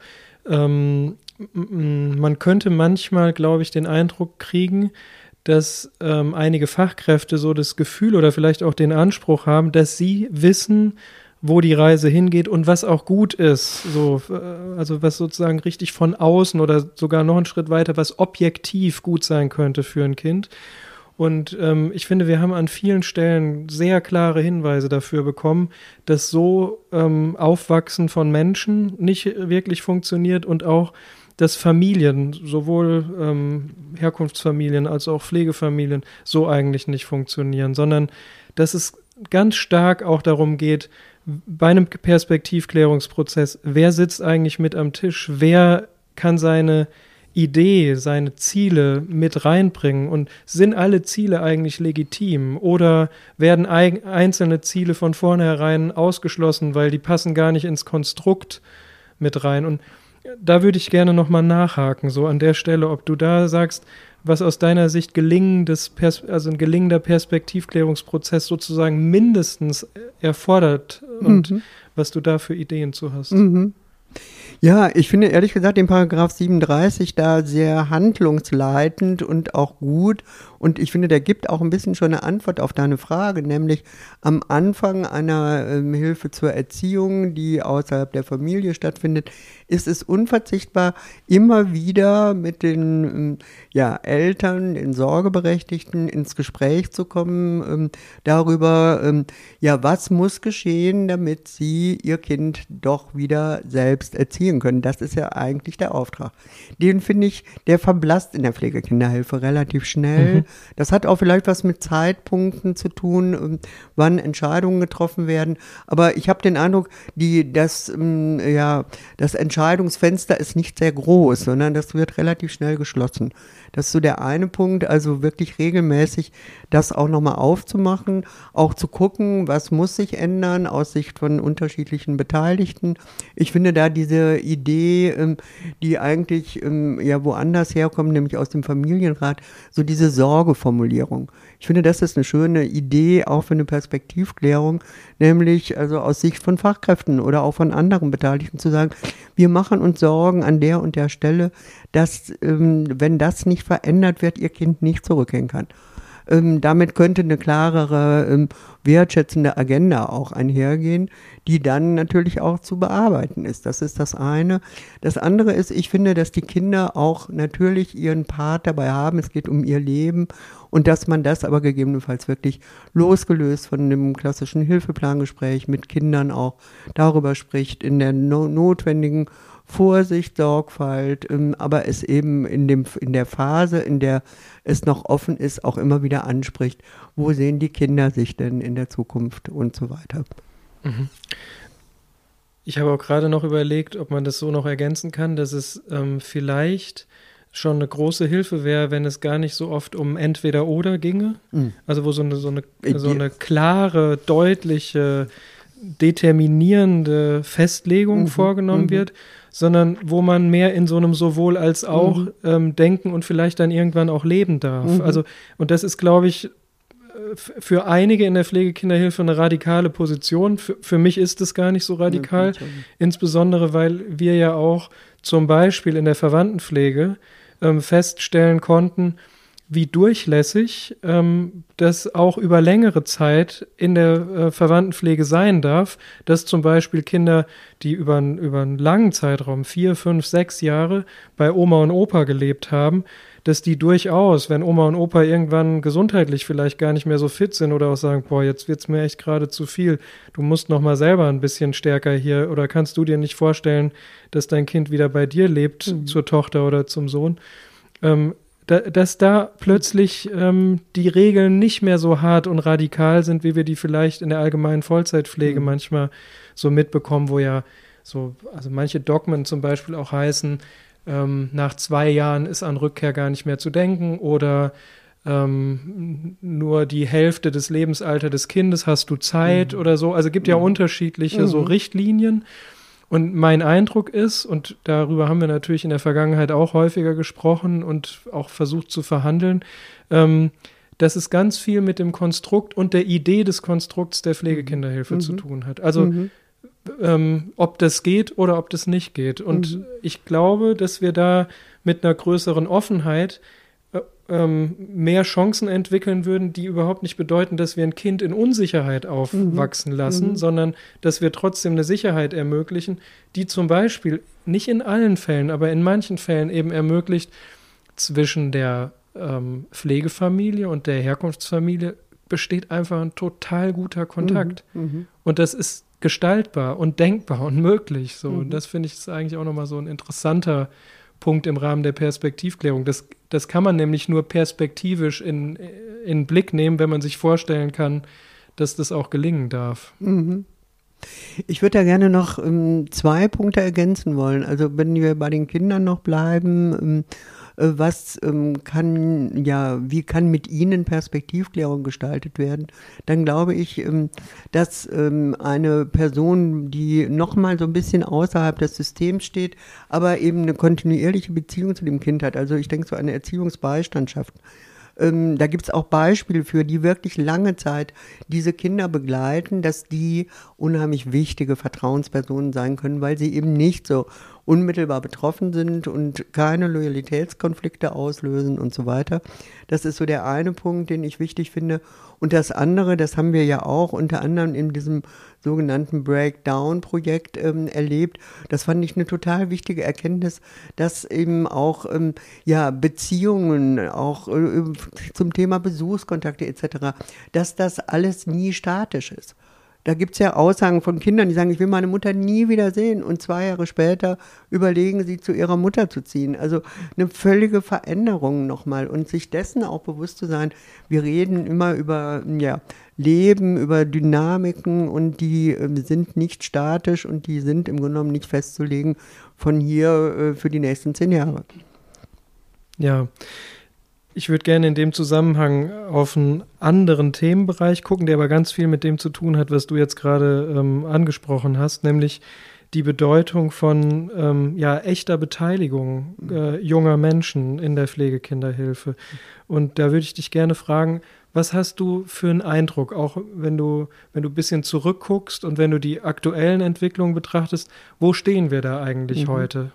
Man könnte manchmal, glaube ich, den Eindruck kriegen, dass einige Fachkräfte so das Gefühl oder vielleicht auch den Anspruch haben, dass sie wissen, wo die Reise hingeht und was auch gut ist. So, also was sozusagen richtig von außen oder sogar noch einen Schritt weiter, was objektiv gut sein könnte für ein Kind. Und ich finde, wir haben an vielen Stellen sehr klare Hinweise dafür bekommen, dass so Aufwachsen von Menschen nicht wirklich funktioniert und auch, dass Familien, sowohl Herkunftsfamilien als auch Pflegefamilien, so eigentlich nicht funktionieren, sondern dass es ganz stark auch darum geht, bei einem Perspektivklärungsprozess, wer sitzt eigentlich mit am Tisch, wer kann seine Idee, seine Ziele mit reinbringen und sind alle Ziele eigentlich legitim oder werden einzelne Ziele von vornherein ausgeschlossen, weil die passen gar nicht ins Konstrukt mit rein. Und da würde ich gerne nochmal nachhaken, so an der Stelle, ob du da sagst, was aus deiner Sicht ein gelingender Perspektivklärungsprozess sozusagen mindestens erfordert und was du da für Ideen zu hast. Ja, ich finde ehrlich gesagt den Paragraph 37 da sehr handlungsleitend und auch gut. Und ich finde, der gibt auch ein bisschen schon eine Antwort auf deine Frage, nämlich am Anfang einer Hilfe zur Erziehung, die außerhalb der Familie stattfindet, ist es unverzichtbar, immer wieder mit den Eltern, den Sorgeberechtigten ins Gespräch zu kommen, darüber, was muss geschehen, damit sie ihr Kind doch wieder selbst erziehen können. Das ist ja eigentlich der Auftrag. Den finde ich, der verblasst in der Pflegekinderhilfe relativ schnell. Das hat auch vielleicht was mit Zeitpunkten zu tun, wann Entscheidungen getroffen werden. Aber ich habe den Eindruck, das Entscheidungsfenster ist nicht sehr groß, sondern das wird relativ schnell geschlossen. Das ist so der eine Punkt, also wirklich regelmäßig das auch nochmal aufzumachen, auch zu gucken, was muss sich ändern aus Sicht von unterschiedlichen Beteiligten. Ich finde da diese Idee, die eigentlich woanders herkommt, nämlich aus dem Familienrat, so diese Sorgeformulierung. Ich finde, das ist eine schöne Idee, auch für eine Perspektivklärung, nämlich also aus Sicht von Fachkräften oder auch von anderen Beteiligten zu sagen, wir machen uns Sorgen an der und der Stelle, dass, wenn das nicht verändert wird, ihr Kind nicht zurückgehen kann. Damit könnte eine klarere, wertschätzende Agenda auch einhergehen, die dann natürlich auch zu bearbeiten ist. Das ist das eine. Das andere ist, ich finde, dass die Kinder auch natürlich ihren Part dabei haben. Es geht um ihr Leben und dass man das aber gegebenenfalls wirklich losgelöst von dem klassischen Hilfeplangespräch mit Kindern auch darüber spricht, in der notwendigen Vorsicht, Sorgfalt, aber es eben in der Phase, in der es noch offen ist, auch immer wieder anspricht, wo sehen die Kinder sich denn in der Zukunft und so weiter. Ich habe auch gerade noch überlegt, ob man das so noch ergänzen kann, dass es vielleicht schon eine große Hilfe wäre, wenn es gar nicht so oft um Entweder-Oder ginge. Also wo so eine klare, deutliche, determinierende Festlegung vorgenommen wird, sondern wo man mehr in so einem sowohl als auch denken und vielleicht dann irgendwann auch leben darf. Also, und das ist, glaube ich, für einige in der Pflegekinderhilfe eine radikale Position. Für mich ist es gar nicht so radikal, insbesondere weil wir ja auch zum Beispiel in der Verwandtenpflege feststellen konnten, wie durchlässig das auch über längere Zeit in der Verwandtenpflege sein darf, dass zum Beispiel Kinder, die über einen langen Zeitraum, 4, 5, 6 Jahre bei Oma und Opa gelebt haben, dass die durchaus, wenn Oma und Opa irgendwann gesundheitlich vielleicht gar nicht mehr so fit sind oder auch sagen, boah, jetzt wird's mir echt gerade zu viel, du musst noch mal selber ein bisschen stärker hier oder kannst du dir nicht vorstellen, dass dein Kind wieder bei dir lebt, zur Tochter oder zum Sohn, dass da plötzlich die Regeln nicht mehr so hart und radikal sind, wie wir die vielleicht in der allgemeinen Vollzeitpflege manchmal so mitbekommen, wo ja so, also manche Dogmen zum Beispiel auch heißen, nach 2 Jahren ist an Rückkehr gar nicht mehr zu denken oder nur die Hälfte des Lebensalters des Kindes hast du Zeit oder so. Also gibt ja unterschiedliche so Richtlinien. Und mein Eindruck ist, und darüber haben wir natürlich in der Vergangenheit auch häufiger gesprochen und auch versucht zu verhandeln, dass es ganz viel mit dem Konstrukt und der Idee des Konstrukts der Pflegekinderhilfe zu tun hat. Also ob das geht oder ob das nicht geht. Und ich glaube, dass wir da mit einer größeren Offenheit mehr Chancen entwickeln würden, die überhaupt nicht bedeuten, dass wir ein Kind in Unsicherheit aufwachsen lassen, sondern dass wir trotzdem eine Sicherheit ermöglichen, die zum Beispiel nicht in allen Fällen, aber in manchen Fällen eben ermöglicht, zwischen der Pflegefamilie und der Herkunftsfamilie besteht einfach ein total guter Kontakt. Und das ist gestaltbar und denkbar und möglich. So. Und das finde ich ist eigentlich auch nochmal so ein interessanter Punkt im Rahmen der Perspektivklärung. Das kann man nämlich nur perspektivisch in Blick nehmen, wenn man sich vorstellen kann, dass das auch gelingen darf. Ich würde da gerne noch 2 Punkte ergänzen wollen. Also wenn wir bei den Kindern noch bleiben, wie kann mit ihnen Perspektivklärung gestaltet werden, dann glaube ich, dass eine Person, die nochmal so ein bisschen außerhalb des Systems steht, aber eben eine kontinuierliche Beziehung zu dem Kind hat, also ich denke so eine Erziehungsbeistandschaft, da gibt es auch Beispiele für, die wirklich lange Zeit diese Kinder begleiten, dass die unheimlich wichtige Vertrauenspersonen sein können, weil sie eben nicht so unmittelbar betroffen sind und keine Loyalitätskonflikte auslösen und so weiter. Das ist so der eine Punkt, den ich wichtig finde. Und das andere, das haben wir ja auch unter anderem in diesem sogenannten Breakdown-Projekt erlebt. Das fand ich eine total wichtige Erkenntnis, dass eben auch Beziehungen, auch zum Thema Besuchskontakte etc., dass das alles nie statisch ist. Da gibt es ja Aussagen von Kindern, die sagen, ich will meine Mutter nie wieder sehen. Und 2 Jahre später überlegen sie, zu ihrer Mutter zu ziehen. Also eine völlige Veränderung nochmal. Und sich dessen auch bewusst zu sein, wir reden immer über Leben, über Dynamiken und die sind nicht statisch und die sind im Grunde genommen nicht festzulegen von hier für die nächsten 10 Jahre. Ja. Ich würde gerne in dem Zusammenhang auf einen anderen Themenbereich gucken, der aber ganz viel mit dem zu tun hat, was du jetzt gerade angesprochen hast, nämlich die Bedeutung von echter Beteiligung junger Menschen in der Pflegekinderhilfe. Und da würde ich dich gerne fragen, was hast du für einen Eindruck, auch wenn du ein bisschen zurückguckst und wenn du die aktuellen Entwicklungen betrachtest, wo stehen wir da eigentlich heute?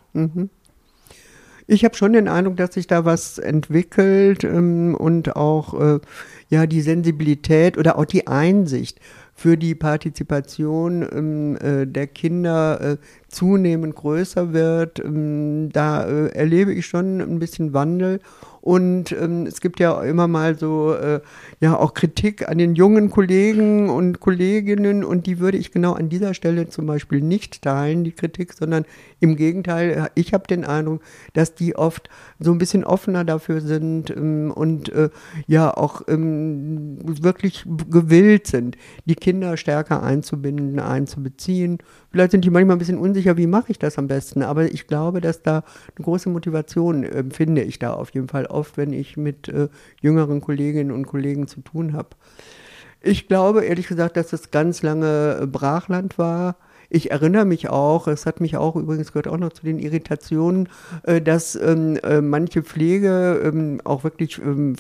Ich habe schon den Eindruck, dass sich da was entwickelt und auch die Sensibilität oder auch die Einsicht für die Partizipation der Kinder zunehmend größer wird. Da erlebe ich schon ein bisschen Wandel. Und es gibt ja immer mal so auch Kritik an den jungen Kollegen und Kolleginnen und die würde ich genau an dieser Stelle zum Beispiel nicht teilen, die Kritik, sondern im Gegenteil, ich habe den Eindruck, dass die oft so ein bisschen offener dafür sind und auch wirklich gewillt sind, die Kinder stärker einzubinden, einzubeziehen. Vielleicht sind die manchmal ein bisschen unsicher, wie mache ich das am besten, aber ich glaube, dass da eine große Motivation finde ich da auf jeden Fall oft, wenn ich mit jüngeren Kolleginnen und Kollegen zu tun habe. Ich glaube, ehrlich gesagt, dass es ganz lange Brachland war. Ich erinnere mich auch, es hat mich auch, übrigens gehört auch noch zu den Irritationen, dass manche Pflege, auch wirklich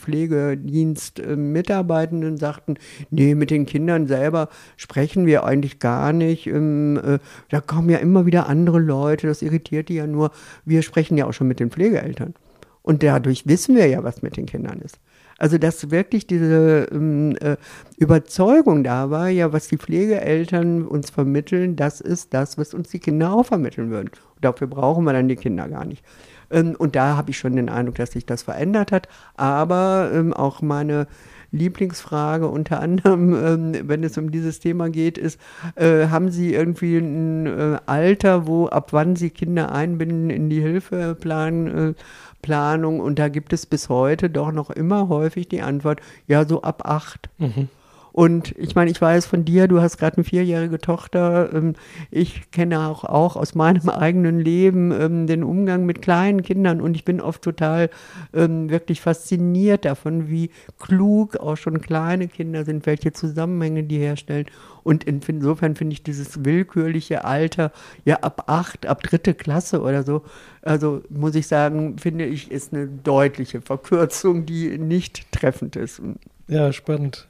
Pflegedienstmitarbeitenden sagten, nee, mit den Kindern selber sprechen wir eigentlich gar nicht. Da kommen ja immer wieder andere Leute, das irritiert die ja nur. Wir sprechen ja auch schon mit den Pflegeeltern. Und dadurch wissen wir ja, was mit den Kindern ist. Also dass wirklich diese Überzeugung da war, ja, was die Pflegeeltern uns vermitteln, das ist das, was uns die Kinder auch vermitteln würden. Und dafür brauchen wir dann die Kinder gar nicht. Und da habe ich schon den Eindruck, dass sich das verändert hat. Aber auch meine Lieblingsfrage unter anderem, wenn es um dieses Thema geht, ist, haben Sie irgendwie ein Alter, ab wann Sie Kinder einbinden in die Hilfeplanung Planung und da gibt es bis heute doch noch immer häufig die Antwort, ja, so ab 8. Und ich meine, ich weiß von dir, du hast gerade eine 4-jährige Tochter. Ich kenne auch aus meinem eigenen Leben den Umgang mit kleinen Kindern und ich bin oft total wirklich fasziniert davon, wie klug auch schon kleine Kinder sind, welche Zusammenhänge die herstellen. Und insofern finde ich dieses willkürliche Alter, ja ab 8, ab 3. Klasse oder so, also muss ich sagen, finde ich, ist eine deutliche Verkürzung, die nicht treffend ist. Ja, spannend.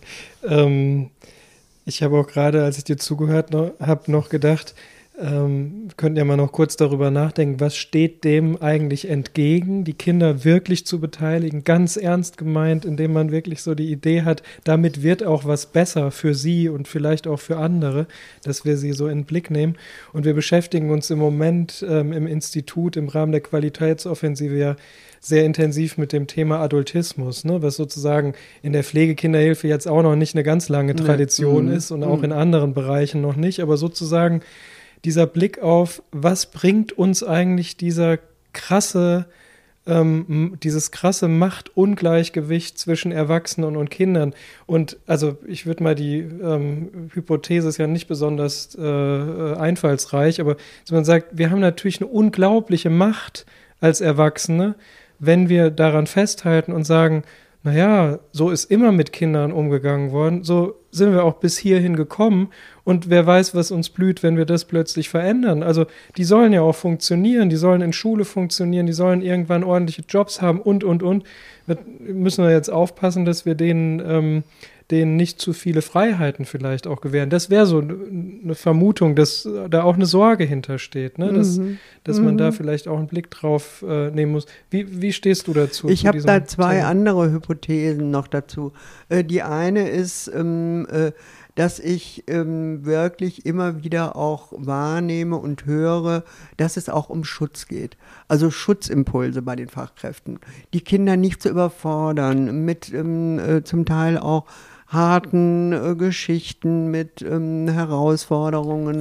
Ich habe auch gerade, als ich dir zugehört habe, noch gedacht, wir könnten ja mal noch kurz darüber nachdenken, was steht dem eigentlich entgegen, die Kinder wirklich zu beteiligen, ganz ernst gemeint, indem man wirklich so die Idee hat, damit wird auch was besser für sie und vielleicht auch für andere, dass wir sie so in den Blick nehmen. Und wir beschäftigen uns im Moment im Institut im Rahmen der Qualitätsoffensive ja sehr intensiv mit dem Thema Adultismus, ne, was sozusagen in der Pflegekinderhilfe jetzt auch noch nicht eine ganz lange Tradition ist und auch in anderen Bereichen noch nicht, aber sozusagen dieser Blick auf, was bringt uns eigentlich dieses krasse Machtungleichgewicht zwischen Erwachsenen und Kindern. Und also ich würde mal die Hypothese ist ja nicht besonders einfallsreich, aber dass man sagt, wir haben natürlich eine unglaubliche Macht als Erwachsene, wenn wir daran festhalten und sagen, naja, so ist immer mit Kindern umgegangen worden, so sind wir auch bis hierhin gekommen und wer weiß, was uns blüht, wenn wir das plötzlich verändern. Also die sollen ja auch funktionieren, die sollen in Schule funktionieren, die sollen irgendwann ordentliche Jobs haben und. Müssen wir jetzt aufpassen, dass wir denen nicht zu viele Freiheiten vielleicht auch gewähren. Das wäre so eine Vermutung, dass da auch eine Sorge hintersteht, ne? Dass man da vielleicht auch einen Blick drauf nehmen muss. Wie stehst du dazu? Ich habe da 2 andere Hypothesen noch dazu. Die eine ist, dass ich wirklich immer wieder auch wahrnehme und höre, dass es auch um Schutz geht. Also Schutzimpulse bei den Fachkräften. Die Kinder nicht zu überfordern mit zum Teil auch harten Geschichten mit Herausforderungen.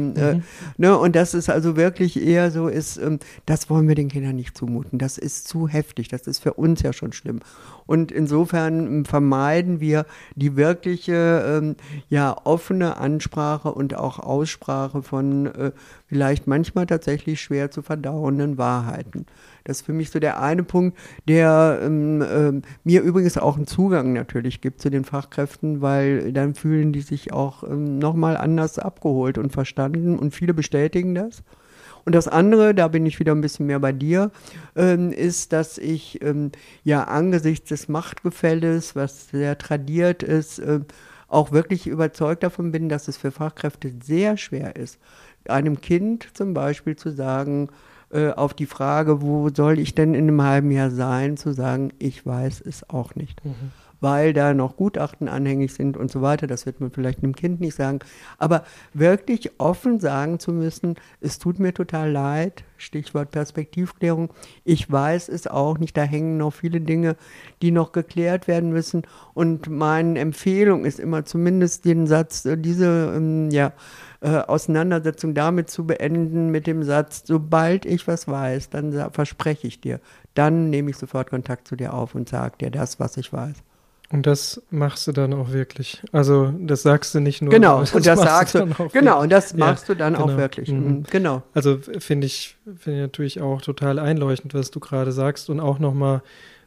Ne? Und dass es also wirklich eher so ist, das wollen wir den Kindern nicht zumuten. Das ist zu heftig. Das ist für uns ja schon schlimm. Und insofern vermeiden wir die wirkliche, offene Ansprache und auch Aussprache von vielleicht manchmal tatsächlich schwer zu verdauenden Wahrheiten. Das ist für mich so der eine Punkt, der mir übrigens auch einen Zugang natürlich gibt zu den Fachkräften, weil dann fühlen die sich auch nochmal anders abgeholt und verstanden und viele bestätigen das. Und das andere, da bin ich wieder ein bisschen mehr bei dir, ist, dass ich angesichts des Machtgefälles, was sehr tradiert ist, auch wirklich überzeugt davon bin, dass es für Fachkräfte sehr schwer ist, einem Kind zum Beispiel zu sagen, auf die Frage, wo soll ich denn in einem halben Jahr sein, zu sagen, ich weiß es auch nicht. Weil da noch Gutachten anhängig sind und so weiter, das wird man vielleicht einem Kind nicht sagen, aber wirklich offen sagen zu müssen, es tut mir total leid, Stichwort Perspektivklärung, ich weiß es auch nicht, da hängen noch viele Dinge, die noch geklärt werden müssen und meine Empfehlung ist immer zumindest den Satz, diese Auseinandersetzung damit zu beenden mit dem Satz, sobald ich was weiß, dann verspreche ich dir, dann nehme ich sofort Kontakt zu dir auf und sage dir das, was ich weiß. Und das machst du dann auch wirklich. Also das sagst du nicht nur. Genau, und das sagst du. Genau, und das machst du dann auch wirklich. Genau. Also finde ich natürlich auch total einleuchtend, was du gerade sagst und auch nochmal,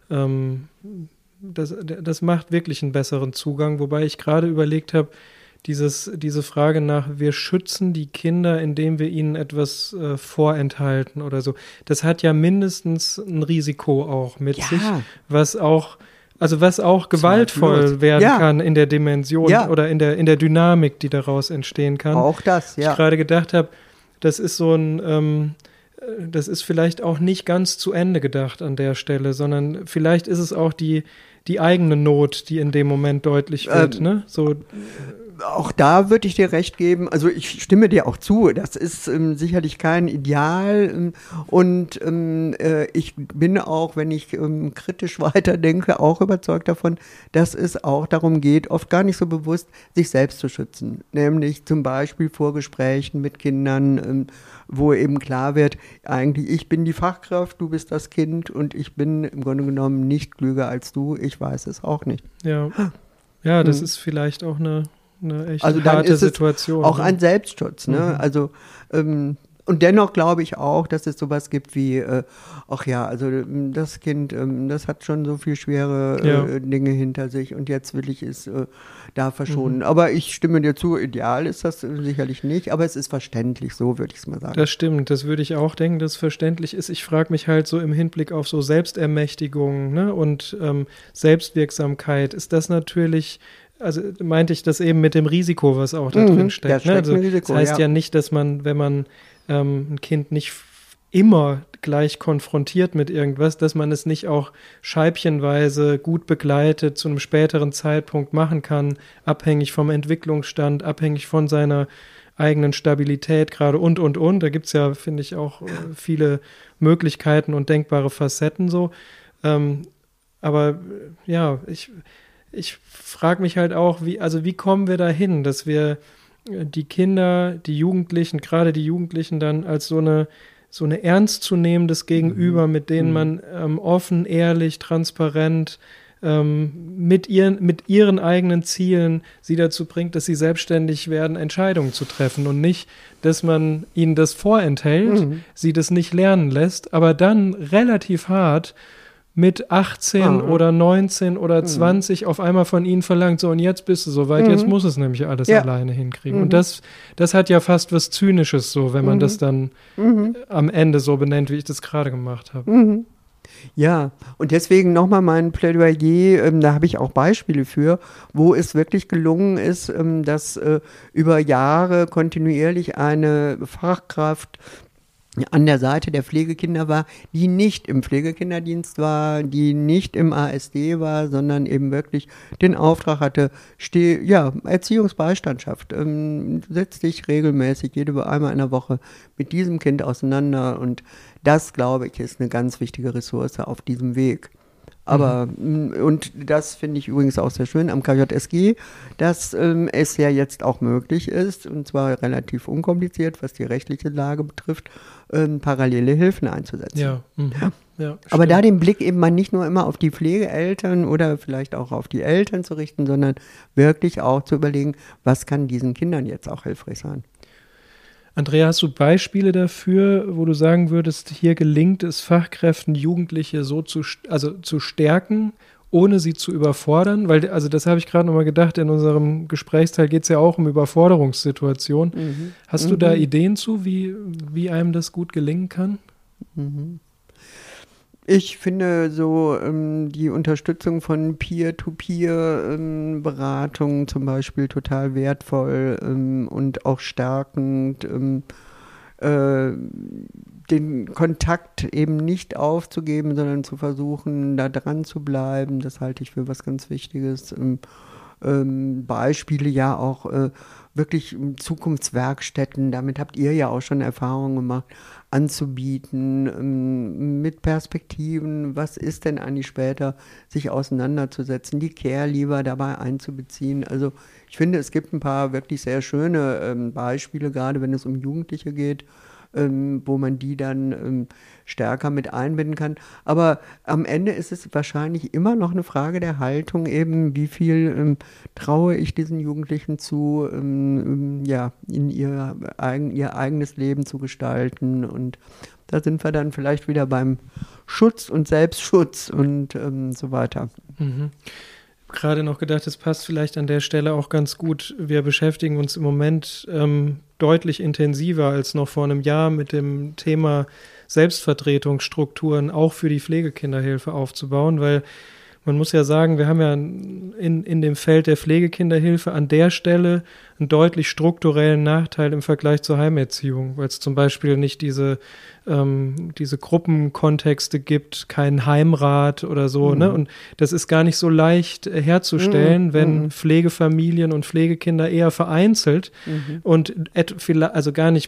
das macht wirklich einen besseren Zugang, wobei ich gerade überlegt habe, diese Frage nach, wir schützen die Kinder, indem wir ihnen etwas vorenthalten oder so, das hat ja mindestens ein Risiko auch mit sich, was auch gewaltvoll werden kann in der Dimension oder in der Dynamik, die daraus entstehen kann. Auch das, Ich gerade gedacht habe, das ist das ist vielleicht auch nicht ganz zu Ende gedacht an der Stelle, sondern vielleicht ist es auch die eigene Not, die in dem Moment deutlich wird, ne? So Auch da würde ich dir recht geben, also ich stimme dir auch zu, das ist sicherlich kein Ideal und ich bin auch, wenn ich kritisch weiterdenke, auch überzeugt davon, dass es auch darum geht, oft gar nicht so bewusst, sich selbst zu schützen, nämlich zum Beispiel vor Gesprächen mit Kindern, wo eben klar wird, eigentlich ich bin die Fachkraft, du bist das Kind und ich bin im Grunde genommen nicht klüger als du, ich weiß es auch nicht. Ja, das ist vielleicht auch eine echt also dann harte ist Situation. Es auch ein Selbstschutz, ne? Also und dennoch glaube ich auch, dass es sowas gibt wie, also das Kind, das hat schon so viel schwere Dinge hinter sich und jetzt will ich es da verschonen. Aber ich stimme dir zu, ideal ist das sicherlich nicht, aber es ist verständlich, so würde ich es mal sagen. Das stimmt, das würde ich auch denken, dass es verständlich ist. Ich frage mich halt so im Hinblick auf so Selbstermächtigung, ne, und Selbstwirksamkeit, ist das natürlich, also meinte ich das eben mit dem Risiko, was auch da drin steckt. Ne? Also, Risiko, das heißt ja nicht, dass man, wenn man ein Kind nicht immer gleich konfrontiert mit irgendwas, dass man es nicht auch scheibchenweise gut begleitet zu einem späteren Zeitpunkt machen kann, abhängig vom Entwicklungsstand, abhängig von seiner eigenen Stabilität gerade und. Da gibt es ja, finde ich, auch viele Möglichkeiten und denkbare Facetten so. Aber ja, ich frage mich halt auch, wie kommen wir dahin, dass wir die Kinder, die Jugendlichen, gerade die Jugendlichen dann als so eine ernstzunehmendes Gegenüber, mit denen man offen, ehrlich, transparent mit ihren eigenen Zielen sie dazu bringt, dass sie selbstständig werden, Entscheidungen zu treffen und nicht, dass man ihnen das vorenthält, sie das nicht lernen lässt, aber dann relativ hart mit 18 oder 19 oder 20 auf einmal von ihnen verlangt, so und jetzt bist du soweit, jetzt muss es nämlich alles alleine hinkriegen. Und das hat ja fast was Zynisches so, wenn man das dann am Ende so benennt, wie ich das gerade gemacht habe. Ja, und deswegen nochmal mein Plädoyer, da habe ich auch Beispiele für, wo es wirklich gelungen ist, dass über Jahre kontinuierlich eine Fachkraft an der Seite der Pflegekinder war, die nicht im Pflegekinderdienst war, die nicht im ASD war, sondern eben wirklich den Auftrag hatte, Erziehungsbeistandschaft. Setz dich regelmäßig einmal in der Woche mit diesem Kind auseinander und das, glaube ich, ist eine ganz wichtige Ressource auf diesem Weg. Aber, und das finde ich übrigens auch sehr schön am KJSG, dass es ja jetzt auch möglich ist, und zwar relativ unkompliziert, was die rechtliche Lage betrifft, parallele Hilfen einzusetzen. Ja, aber da den Blick eben mal nicht nur immer auf die Pflegeeltern oder vielleicht auch auf die Eltern zu richten, sondern wirklich auch zu überlegen, was kann diesen Kindern jetzt auch hilfreich sein. Andrea, hast du Beispiele dafür, wo du sagen würdest, hier gelingt es Fachkräften, Jugendliche so zu stärken, ohne sie zu überfordern? Weil, also das habe ich gerade nochmal gedacht, in unserem Gesprächsteil geht es ja auch um Überforderungssituationen. Hast du da Ideen zu, wie einem das gut gelingen kann? Ich finde so die Unterstützung von Peer-to-Peer-Beratungen zum Beispiel total wertvoll und auch stärkend, den Kontakt eben nicht aufzugeben, sondern zu versuchen, da dran zu bleiben. Das halte ich für was ganz Wichtiges. Beispiele ja auch wirklich Zukunftswerkstätten, damit habt ihr ja auch schon Erfahrungen gemacht, anzubieten, mit Perspektiven, was ist denn eigentlich später, sich auseinanderzusetzen, die Care-Leaver dabei einzubeziehen. Also ich finde, es gibt ein paar wirklich sehr schöne Beispiele, gerade wenn es um Jugendliche geht, wo man die dann stärker mit einbinden kann. Aber am Ende ist es wahrscheinlich immer noch eine Frage der Haltung eben, wie viel traue ich diesen Jugendlichen zu, in ihr eigenes Leben zu gestalten. Und da sind wir dann vielleicht wieder beim Schutz und Selbstschutz und so weiter. Gerade noch gedacht, es passt vielleicht an der Stelle auch ganz gut. Wir beschäftigen uns im Moment deutlich intensiver als noch vor einem Jahr mit dem Thema Selbstvertretungsstrukturen auch für die Pflegekinderhilfe aufzubauen, weil man muss ja sagen, wir haben ja in dem Feld der Pflegekinderhilfe an der Stelle einen deutlich strukturellen Nachteil im Vergleich zur Heimerziehung, weil es zum Beispiel nicht diese Gruppenkontexte gibt, keinen Heimrat oder so, ne? Und das ist gar nicht so leicht herzustellen, wenn Pflegefamilien und Pflegekinder eher vereinzelt und also gar nicht,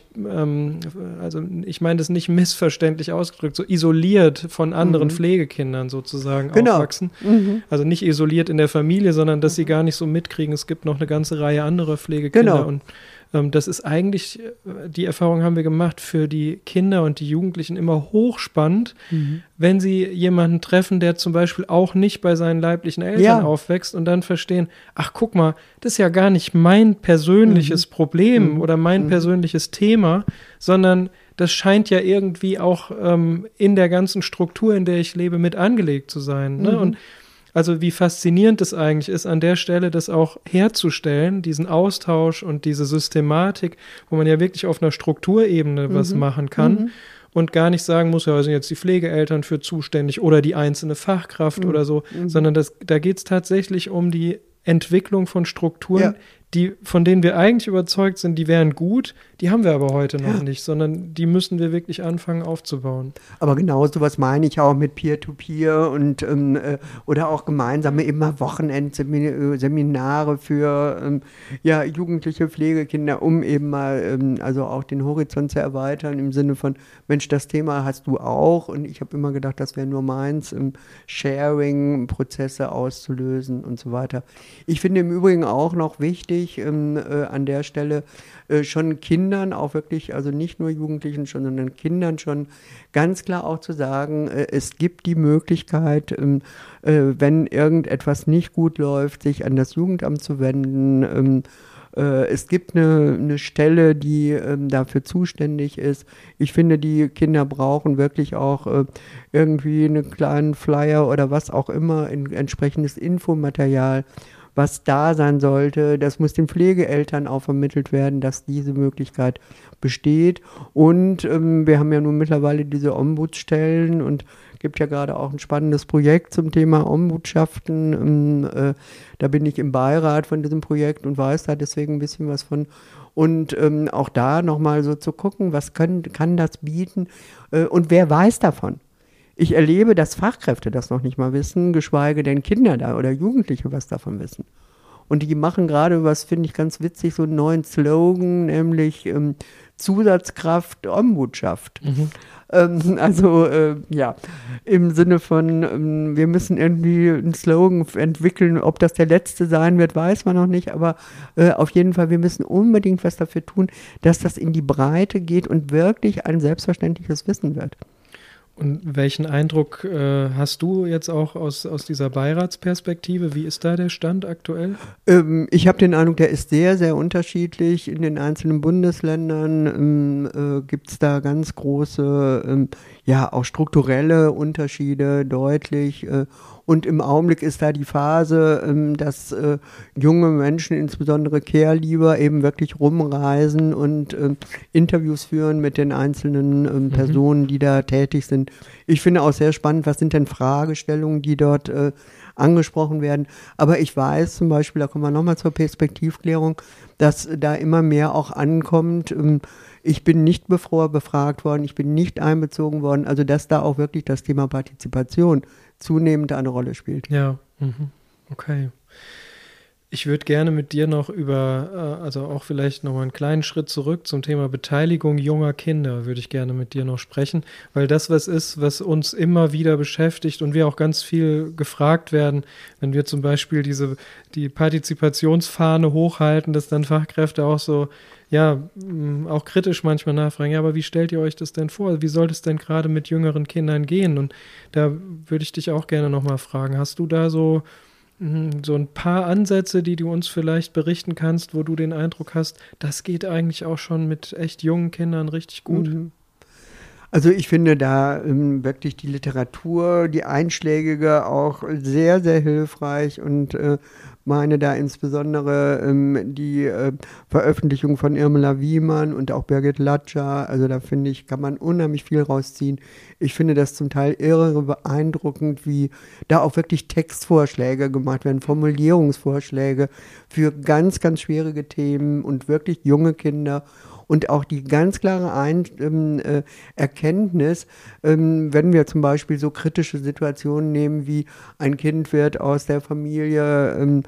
also ich meine das nicht missverständlich ausgedrückt, so isoliert von anderen Pflegekindern sozusagen aufwachsen. Also nicht isoliert in der Familie, sondern dass sie gar nicht so mitkriegen, es gibt noch eine ganze Reihe anderer Pflegekinder und das ist eigentlich, die Erfahrung haben wir gemacht, für die Kinder und die Jugendlichen immer hochspannend, wenn sie jemanden treffen, der zum Beispiel auch nicht bei seinen leiblichen Eltern aufwächst und dann verstehen, ach guck mal, das ist ja gar nicht mein persönliches Problem oder mein persönliches Thema, sondern das scheint ja irgendwie auch in der ganzen Struktur, in der ich lebe, mit angelegt zu sein. Ne? Und also wie faszinierend es eigentlich ist, an der Stelle das auch herzustellen, diesen Austausch und diese Systematik, wo man ja wirklich auf einer Strukturebene was machen kann und gar nicht sagen muss, ja, sind jetzt die Pflegeeltern für zuständig oder die einzelne Fachkraft oder so, sondern da geht es tatsächlich um die Entwicklung von Strukturen, von denen wir eigentlich überzeugt sind, die wären gut, die haben wir aber heute noch nicht, sondern die müssen wir wirklich anfangen aufzubauen. Aber genau sowas meine ich auch mit Peer-to-Peer und oder auch gemeinsame immer Wochenendseminare für jugendliche Pflegekinder, um eben mal also auch den Horizont zu erweitern im Sinne von, Mensch, das Thema hast du auch und ich habe immer gedacht, das wäre nur meins, Sharing, Prozesse auszulösen und so weiter. Ich finde im Übrigen auch noch wichtig, an der Stelle schon Kindern auch wirklich, also nicht nur Jugendlichen schon, sondern Kindern schon ganz klar auch zu sagen, es gibt die Möglichkeit, wenn irgendetwas nicht gut läuft, sich an das Jugendamt zu wenden. Es gibt eine Stelle, die dafür zuständig ist. Ich finde, die Kinder brauchen wirklich auch irgendwie einen kleinen Flyer oder was auch immer, entsprechendes Infomaterial, was da sein sollte. Das muss den Pflegeeltern auch vermittelt werden, dass diese Möglichkeit besteht. Und wir haben ja nun mittlerweile diese Ombudsstellen und gibt ja gerade auch ein spannendes Projekt zum Thema Ombudschaften. Da bin ich im Beirat von diesem Projekt und weiß da deswegen ein bisschen was von. Und auch da nochmal so zu gucken, was kann das bieten und wer weiß davon. Ich erlebe, dass Fachkräfte das noch nicht mal wissen, geschweige denn Kinder da oder Jugendliche was davon wissen. Und die machen gerade, was finde ich ganz witzig, so einen neuen Slogan, nämlich Zusatzkraft Ombudschaft. Im Sinne von, wir müssen irgendwie einen Slogan entwickeln, ob das der letzte sein wird, weiß man noch nicht, aber auf jeden Fall, wir müssen unbedingt was dafür tun, dass das in die Breite geht und wirklich ein selbstverständliches Wissen wird. Und welchen Eindruck hast du jetzt auch aus dieser Beiratsperspektive? Wie ist da der Stand aktuell? Ich habe den Eindruck, der ist sehr, sehr unterschiedlich. In den einzelnen Bundesländern gibt es da ganz große, auch strukturelle Unterschiede deutlich. Und im Augenblick ist da die Phase, dass junge Menschen, insbesondere Care-Lieber, eben wirklich rumreisen und Interviews führen mit den einzelnen Personen, die da tätig sind. Ich finde auch sehr spannend, was sind denn Fragestellungen, die dort angesprochen werden. Aber ich weiß zum Beispiel, da kommen wir nochmal zur Perspektivklärung, dass da immer mehr auch ankommt. Ich bin nicht befragt worden, ich bin nicht einbezogen worden. Also dass da auch wirklich das Thema Partizipation zunehmend eine Rolle spielt. Ja, okay. Ich würde gerne mit dir noch also auch vielleicht noch mal einen kleinen Schritt zurück zum Thema Beteiligung junger Kinder würde ich gerne mit dir noch sprechen, weil das was uns immer wieder beschäftigt und wir auch ganz viel gefragt werden, wenn wir zum Beispiel die Partizipationsfahne hochhalten, dass dann Fachkräfte auch so, auch kritisch manchmal nachfragen, ja, aber wie stellt ihr euch das denn vor? Wie soll das denn gerade mit jüngeren Kindern gehen? Und da würde ich dich auch gerne nochmal fragen, hast du da so ein paar Ansätze, die du uns vielleicht berichten kannst, wo du den Eindruck hast, das geht eigentlich auch schon mit echt jungen Kindern richtig gut? Also ich finde da wirklich die Literatur, die einschlägige, auch sehr, sehr hilfreich und meine da insbesondere die Veröffentlichung von Irmela Wiemann und auch Birgit Latscher. Also da finde ich, kann man unheimlich viel rausziehen. Ich finde das zum Teil irre beeindruckend, wie da auch wirklich Textvorschläge gemacht werden, Formulierungsvorschläge für ganz, ganz schwierige Themen und wirklich junge Kinder. Und auch die ganz klare Erkenntnis, wenn wir zum Beispiel so kritische Situationen nehmen, wie ein Kind wird aus der Familie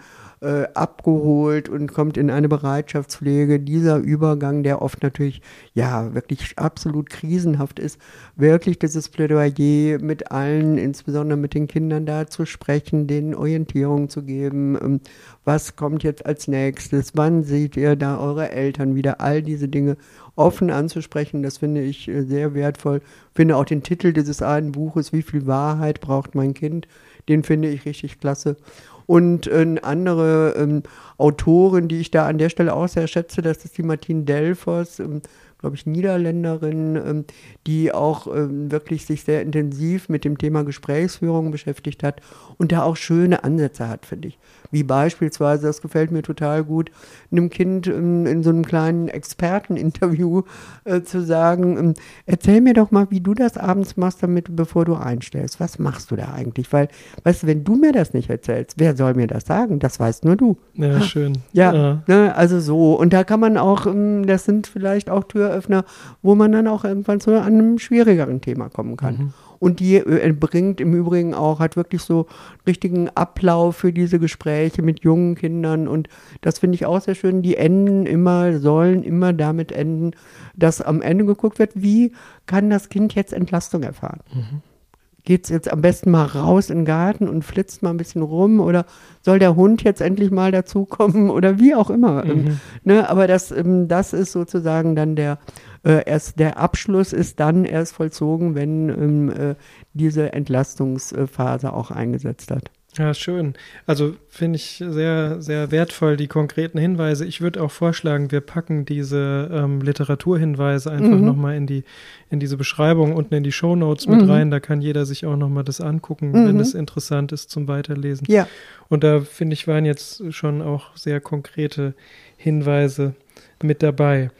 abgeholt und kommt in eine Bereitschaftspflege. Dieser Übergang, der oft natürlich ja wirklich absolut krisenhaft ist, wirklich dieses Plädoyer mit allen, insbesondere mit den Kindern da zu sprechen, denen Orientierung zu geben, was kommt jetzt als nächstes, wann seht ihr da eure Eltern wieder, all diese Dinge offen anzusprechen, das finde ich sehr wertvoll. Finde auch den Titel dieses einen Buches, Wie viel Wahrheit braucht mein Kind, den finde ich richtig klasse. Und andere Autorin, die ich da an der Stelle auch sehr schätze, das ist die Martine Delfos, glaube ich, Niederländerin, die auch wirklich sich sehr intensiv mit dem Thema Gesprächsführung beschäftigt hat und da auch schöne Ansätze hat, finde ich. Wie beispielsweise, das gefällt mir total gut, einem Kind in so einem kleinen Experteninterview zu sagen, erzähl mir doch mal, wie du das abends machst, damit, bevor du einstellst. Was machst du da eigentlich? Weil, weißt du, wenn du mir das nicht erzählst, wer soll mir das sagen? Das weißt nur du. Ja, schön. Ja, ne, also so. Und da kann man auch, das sind vielleicht auch Türöffner, wo man dann auch irgendwann zu einem schwierigeren Thema kommen kann. Mhm. Und die bringt im Übrigen auch, hat wirklich so richtigen Ablauf für diese Gespräche mit jungen Kindern. Und das finde ich auch sehr schön. Die sollen immer damit enden, dass am Ende geguckt wird, wie kann das Kind jetzt Entlastung erfahren? Mhm. Geht es jetzt am besten mal raus in den Garten und flitzt mal ein bisschen rum oder soll der Hund jetzt endlich mal dazukommen oder wie auch immer. Mhm. Ne? Aber das ist sozusagen dann der Abschluss ist dann erst vollzogen, wenn diese Entlastungsphase auch eingesetzt hat. Ja, schön. Also finde ich sehr, sehr wertvoll, die konkreten Hinweise. Ich würde auch vorschlagen, wir packen diese Literaturhinweise einfach nochmal in diese Beschreibung unten in die Shownotes mit rein. Da kann jeder sich auch nochmal das angucken, wenn es interessant ist zum Weiterlesen. Ja. Und da, finde ich, waren jetzt schon auch sehr konkrete Hinweise mit dabei.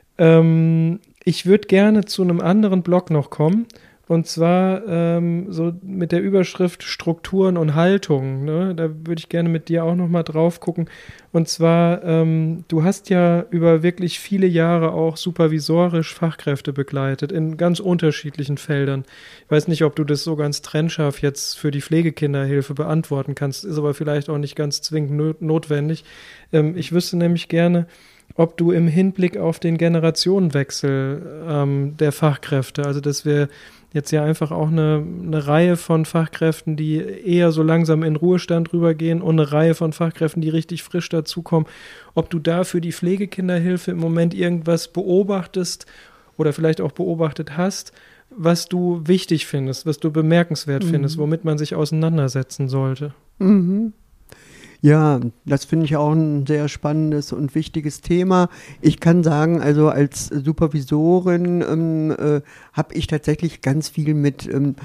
Ich würde gerne zu einem anderen Blog noch kommen. Und zwar so mit der Überschrift Strukturen und Haltung. Ne? Da würde ich gerne mit dir auch nochmal drauf gucken. Und zwar, du hast ja über wirklich viele Jahre auch supervisorisch Fachkräfte begleitet in ganz unterschiedlichen Feldern. Ich weiß nicht, ob du das so ganz trennscharf jetzt für die Pflegekinderhilfe beantworten kannst, ist aber vielleicht auch nicht ganz zwingend notwendig. Ich wüsste nämlich gerne, ob du im Hinblick auf den Generationenwechsel der Fachkräfte, also dass wir jetzt ja einfach auch eine Reihe von Fachkräften, die eher so langsam in Ruhestand rübergehen und eine Reihe von Fachkräften, die richtig frisch dazukommen, ob du da für die Pflegekinderhilfe im Moment irgendwas beobachtest oder vielleicht auch beobachtet hast, was du wichtig findest, was du bemerkenswert findest, womit man sich auseinandersetzen sollte. Mhm. Ja, das finde ich auch ein sehr spannendes und wichtiges Thema. Ich kann sagen, also als Supervisorin habe ich tatsächlich ganz viel mit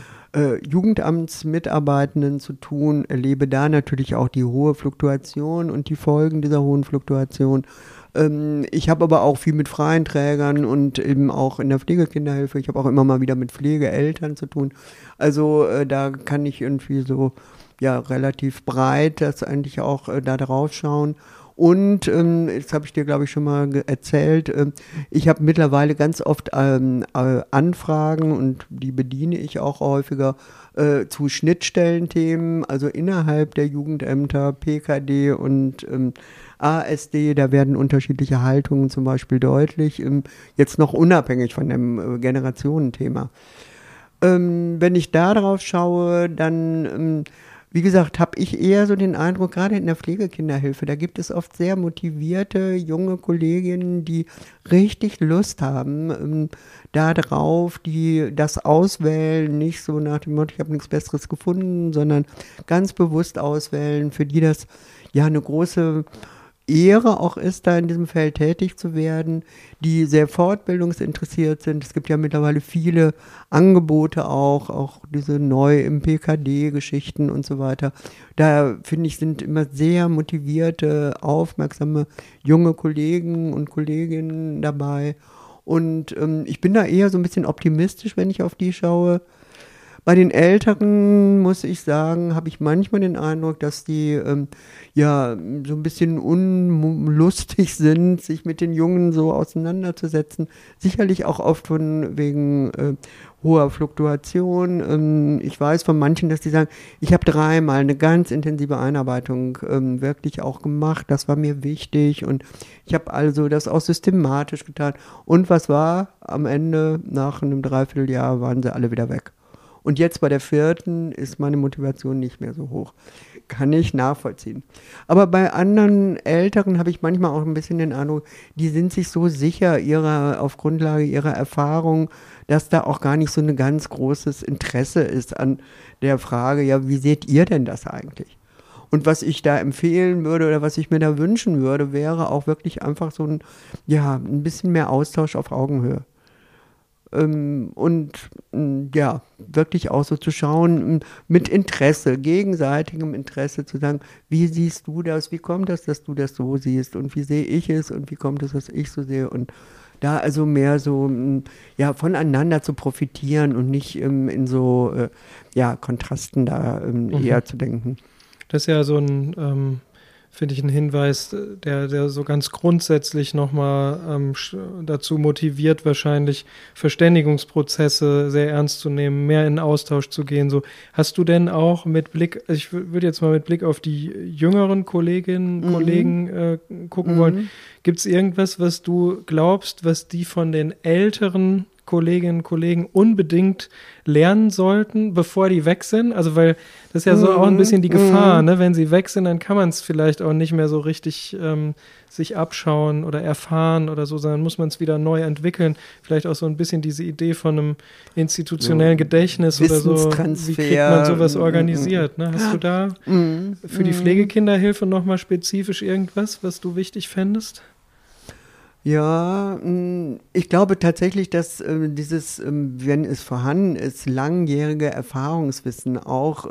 Jugendamtsmitarbeitenden zu tun, erlebe da natürlich auch die hohe Fluktuation und die Folgen dieser hohen Fluktuation. Ich habe aber auch viel mit freien Trägern und eben auch in der Pflegekinderhilfe. Ich habe auch immer mal wieder mit Pflegeeltern zu tun. Also da kann ich irgendwie so relativ breit das eigentlich auch da drauf schauen. Und das habe ich dir, glaube ich, schon mal erzählt, ich habe mittlerweile ganz oft Anfragen und die bediene ich auch häufiger zu Schnittstellenthemen, also innerhalb der Jugendämter, PKD und ASD, da werden unterschiedliche Haltungen zum Beispiel deutlich, jetzt noch unabhängig von dem Generationenthema. Wenn ich da drauf schaue, dann wie gesagt, habe ich eher so den Eindruck, gerade in der Pflegekinderhilfe, da gibt es oft sehr motivierte junge Kolleginnen, die richtig Lust haben da drauf, die das auswählen, nicht so nach dem Motto, ich habe nichts Besseres gefunden, sondern ganz bewusst auswählen, für die das ja eine große Ehre auch ist, da in diesem Feld tätig zu werden, die sehr fortbildungsinteressiert sind. Es gibt ja mittlerweile viele Angebote auch diese neu im PKD-Geschichten und so weiter. Da finde ich, sind immer sehr motivierte, aufmerksame junge Kollegen und Kolleginnen dabei. Und ich bin da eher so ein bisschen optimistisch, wenn ich auf die schaue. Bei den Älteren, muss ich sagen, habe ich manchmal den Eindruck, dass die ja so ein bisschen unlustig sind, sich mit den Jungen so auseinanderzusetzen. Sicherlich auch oft wegen hoher Fluktuation. Ich weiß von manchen, dass die sagen, ich habe 3-mal eine ganz intensive Einarbeitung wirklich auch gemacht. Das war mir wichtig und ich habe also das auch systematisch getan. Und was war? Am Ende, nach einem Dreivierteljahr, waren sie alle wieder weg. Und jetzt bei der 4. ist meine Motivation nicht mehr so hoch. Kann ich nachvollziehen. Aber bei anderen Älteren habe ich manchmal auch ein bisschen den Eindruck, die sind sich so sicher auf Grundlage ihrer Erfahrung, dass da auch gar nicht so ein ganz großes Interesse ist an der Frage, ja, wie seht ihr denn das eigentlich? Und was ich da empfehlen würde oder was ich mir da wünschen würde, wäre auch wirklich einfach so ein bisschen mehr Austausch auf Augenhöhe. Und ja, wirklich auch so zu schauen, mit Interesse, gegenseitigem Interesse zu sagen, wie siehst du das, wie kommt das, dass du das so siehst und wie sehe ich es und wie kommt es, dass ich so sehe und da also mehr so, ja, voneinander zu profitieren und nicht in so, Kontrasten da eher zu denken. Das ist ja so ein finde ich, ein Hinweis, der so ganz grundsätzlich nochmal dazu motiviert, wahrscheinlich Verständigungsprozesse sehr ernst zu nehmen, mehr in Austausch zu gehen. So, hast du denn auch mit Blick, ich würde jetzt mal mit Blick auf die jüngeren Kolleginnen und Kollegen gucken wollen, gibt es irgendwas, was du glaubst, was die von den älteren Kolleginnen und Kollegen unbedingt lernen sollten, bevor die weg sind? Also weil das ist ja so auch ein bisschen die Gefahr, ne? Wenn sie weg sind, dann kann man es vielleicht auch nicht mehr so richtig sich abschauen oder erfahren oder so, sondern muss man es wieder neu entwickeln. Vielleicht auch so ein bisschen diese Idee von einem institutionellen Gedächtnis oder so. Wie kriegt man sowas organisiert? Ne? Hast du da für die Pflegekinderhilfe nochmal spezifisch irgendwas, was du wichtig fändest? Ja, ich glaube tatsächlich, dass dieses, wenn es vorhanden ist, langjährige Erfahrungswissen auch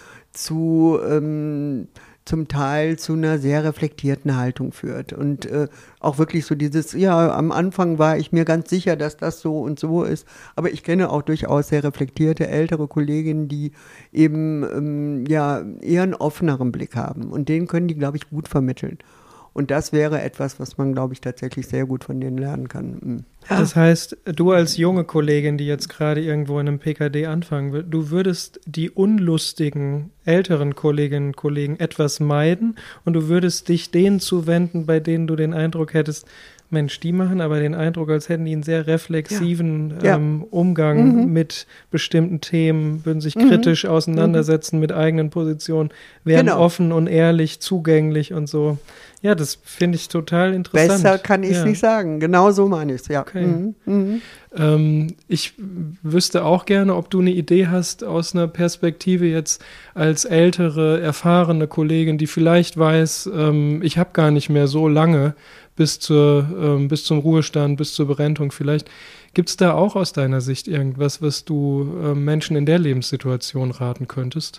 zum Teil zu einer sehr reflektierten Haltung führt. Und auch wirklich so dieses, ja, am Anfang war ich mir ganz sicher, dass das so und so ist. Aber ich kenne auch durchaus sehr reflektierte ältere Kolleginnen, die eben eher einen offeneren Blick haben. Und den können die, glaube ich, gut vermitteln. Und das wäre etwas, was man, glaube ich, tatsächlich sehr gut von denen lernen kann. Das heißt, du als junge Kollegin, die jetzt gerade irgendwo in einem PKD anfangen will, du würdest die unlustigen älteren Kolleginnen und Kollegen etwas meiden und du würdest dich denen zuwenden, bei denen du den Eindruck hättest, Mensch, die machen aber den Eindruck, als hätten die einen sehr reflexiven Umgang mit bestimmten Themen, würden sich kritisch auseinandersetzen mit eigenen Positionen, wären offen und ehrlich, zugänglich und so. Ja, das finde ich total interessant. Besser kann ich es nicht sagen. Genau so meine ich es, ja. Okay. Ich wüsste auch gerne, ob du eine Idee hast aus einer Perspektive jetzt als ältere, erfahrene Kollegin, die vielleicht weiß, ich habe gar nicht mehr so lange bis zum Ruhestand, bis zur Berentung vielleicht. Gibt es da auch aus deiner Sicht irgendwas, was du Menschen in der Lebenssituation raten könntest?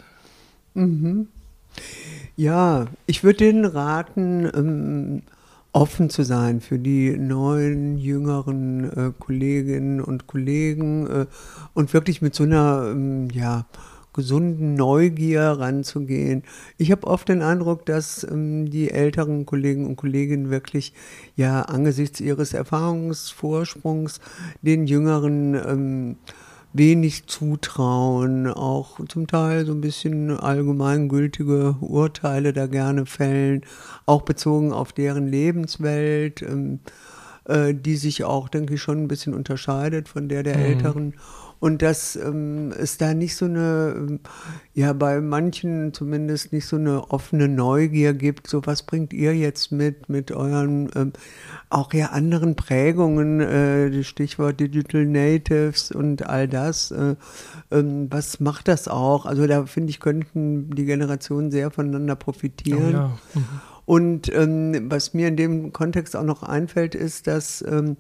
Ja, ich würde denen raten, offen zu sein für die neuen, jüngeren Kolleginnen und Kollegen und wirklich mit so einer, gesunden Neugier ranzugehen. Ich habe oft den Eindruck, dass die älteren Kollegen und Kolleginnen wirklich angesichts ihres Erfahrungsvorsprungs den Jüngeren wenig zutrauen, auch zum Teil so ein bisschen allgemeingültige Urteile da gerne fällen, auch bezogen auf deren Lebenswelt, die sich auch, denke ich, schon ein bisschen unterscheidet von der Älteren. Und dass es da nicht so eine, bei manchen zumindest nicht so eine offene Neugier gibt, so was bringt ihr jetzt mit euren auch anderen Prägungen, das Stichwort Digital Natives und all das, was macht das auch? Also da finde ich, könnten die Generationen sehr voneinander profitieren. Und was mir in dem Kontext auch noch einfällt, ist, dass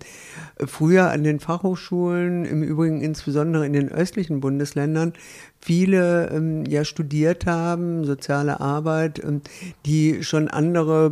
früher an den Fachhochschulen, im Übrigen insbesondere in den östlichen Bundesländern, viele ja studiert haben, soziale Arbeit, die schon andere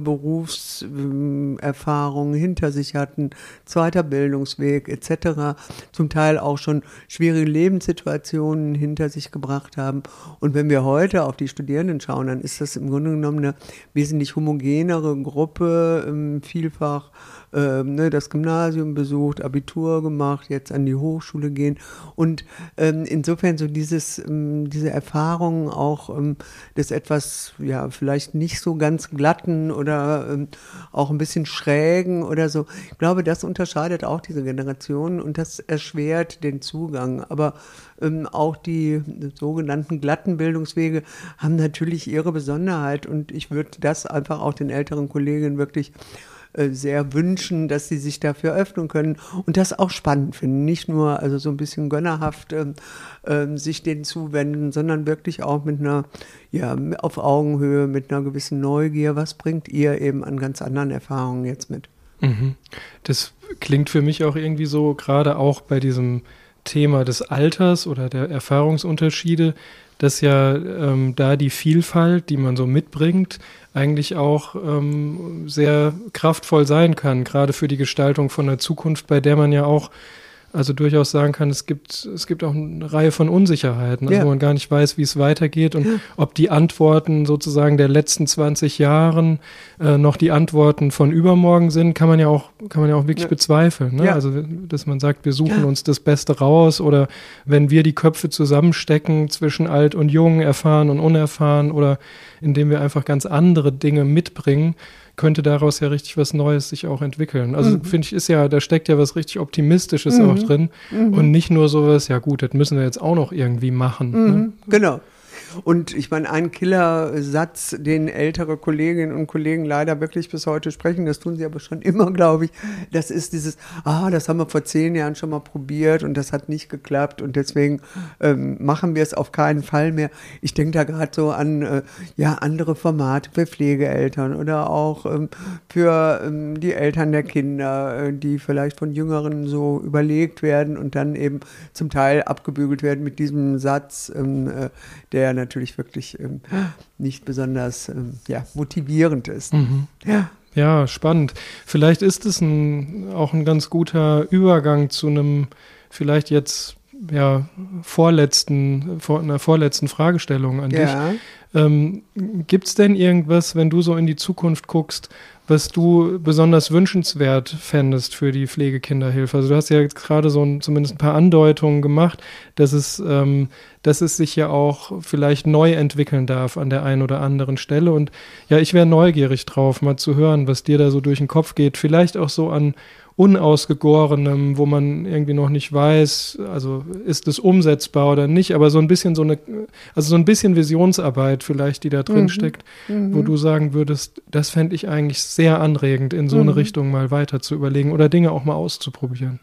Berufserfahrungen hinter sich hatten, zweiter Bildungsweg etc., zum Teil auch schon schwierige Lebenssituationen hinter sich gebracht haben. Und wenn wir heute auf die Studierenden schauen, dann ist das im Grunde genommen eine wesentlich homogenere Gruppe, vielfach das Gymnasium besucht, Abitur gemacht, jetzt an die Hochschule gehen. Und insofern so diese Erfahrungen auch des etwas, ja, vielleicht nicht so ganz glatten oder auch ein bisschen schrägen oder so. Ich glaube, das unterscheidet auch diese Generationen und das erschwert den Zugang. Aber auch die sogenannten glatten Bildungswege haben natürlich ihre Besonderheit und ich würde das einfach auch den älteren Kolleginnen wirklich sehr wünschen, dass sie sich dafür öffnen können und das auch spannend finden. Nicht nur also so ein bisschen gönnerhaft sich denen zuwenden, sondern wirklich auch mit einer, ja, auf Augenhöhe, mit einer gewissen Neugier. Was bringt ihr eben an ganz anderen Erfahrungen jetzt mit? Mhm. Das klingt für mich auch irgendwie so, gerade auch bei diesem Thema des Alters oder der Erfahrungsunterschiede, dass ja da die Vielfalt, die man so mitbringt, eigentlich auch sehr kraftvoll sein kann, gerade für die Gestaltung von der Zukunft, bei der man ja auch also durchaus sagen kann, es gibt auch eine Reihe von Unsicherheiten, also wo man gar nicht weiß, wie es weitergeht und ob die Antworten sozusagen der letzten 20 Jahren noch die Antworten von übermorgen sind, kann man ja auch wirklich bezweifeln. Ne? Ja. Also dass man sagt, wir suchen uns das Beste raus oder wenn wir die Köpfe zusammenstecken zwischen alt und jung, erfahren und unerfahren oder indem wir einfach ganz andere Dinge mitbringen, könnte daraus ja richtig was Neues sich auch entwickeln. Also finde ich, da steckt ja was richtig Optimistisches auch drin und nicht nur sowas, ja gut, das müssen wir jetzt auch noch irgendwie machen. Ne? Genau. Und ich meine, ein Killersatz, den ältere Kolleginnen und Kollegen leider wirklich bis heute sprechen, das tun sie aber schon immer, glaube ich, das ist dieses, das haben wir vor 10 Jahren schon mal probiert und das hat nicht geklappt und deswegen machen wir es auf keinen Fall mehr. Ich denke da gerade so an andere Formate für Pflegeeltern oder auch für die Eltern der Kinder, die vielleicht von Jüngeren so überlegt werden und dann eben zum Teil abgebügelt werden mit diesem Satz, der natürlich wirklich nicht besonders motivierend ist. Ja, spannend. Vielleicht ist es auch ein ganz guter Übergang zu einem vielleicht jetzt einer vorletzten Fragestellung an dich. Gibt es denn irgendwas, wenn du so in die Zukunft guckst, was du besonders wünschenswert fändest für die Pflegekinderhilfe? Also du hast ja jetzt gerade zumindest ein paar Andeutungen gemacht, dass es sich ja auch vielleicht neu entwickeln darf an der einen oder anderen Stelle. Und ja, ich wäre neugierig drauf, mal zu hören, was dir da so durch den Kopf geht. Vielleicht auch so an Unausgegorenem, wo man irgendwie noch nicht weiß, also ist es umsetzbar oder nicht, aber so ein bisschen Visionsarbeit vielleicht, die da drin steckt, wo du sagen würdest, das fände ich eigentlich sehr anregend, in so eine Richtung mal weiter zu überlegen oder Dinge auch mal auszuprobieren.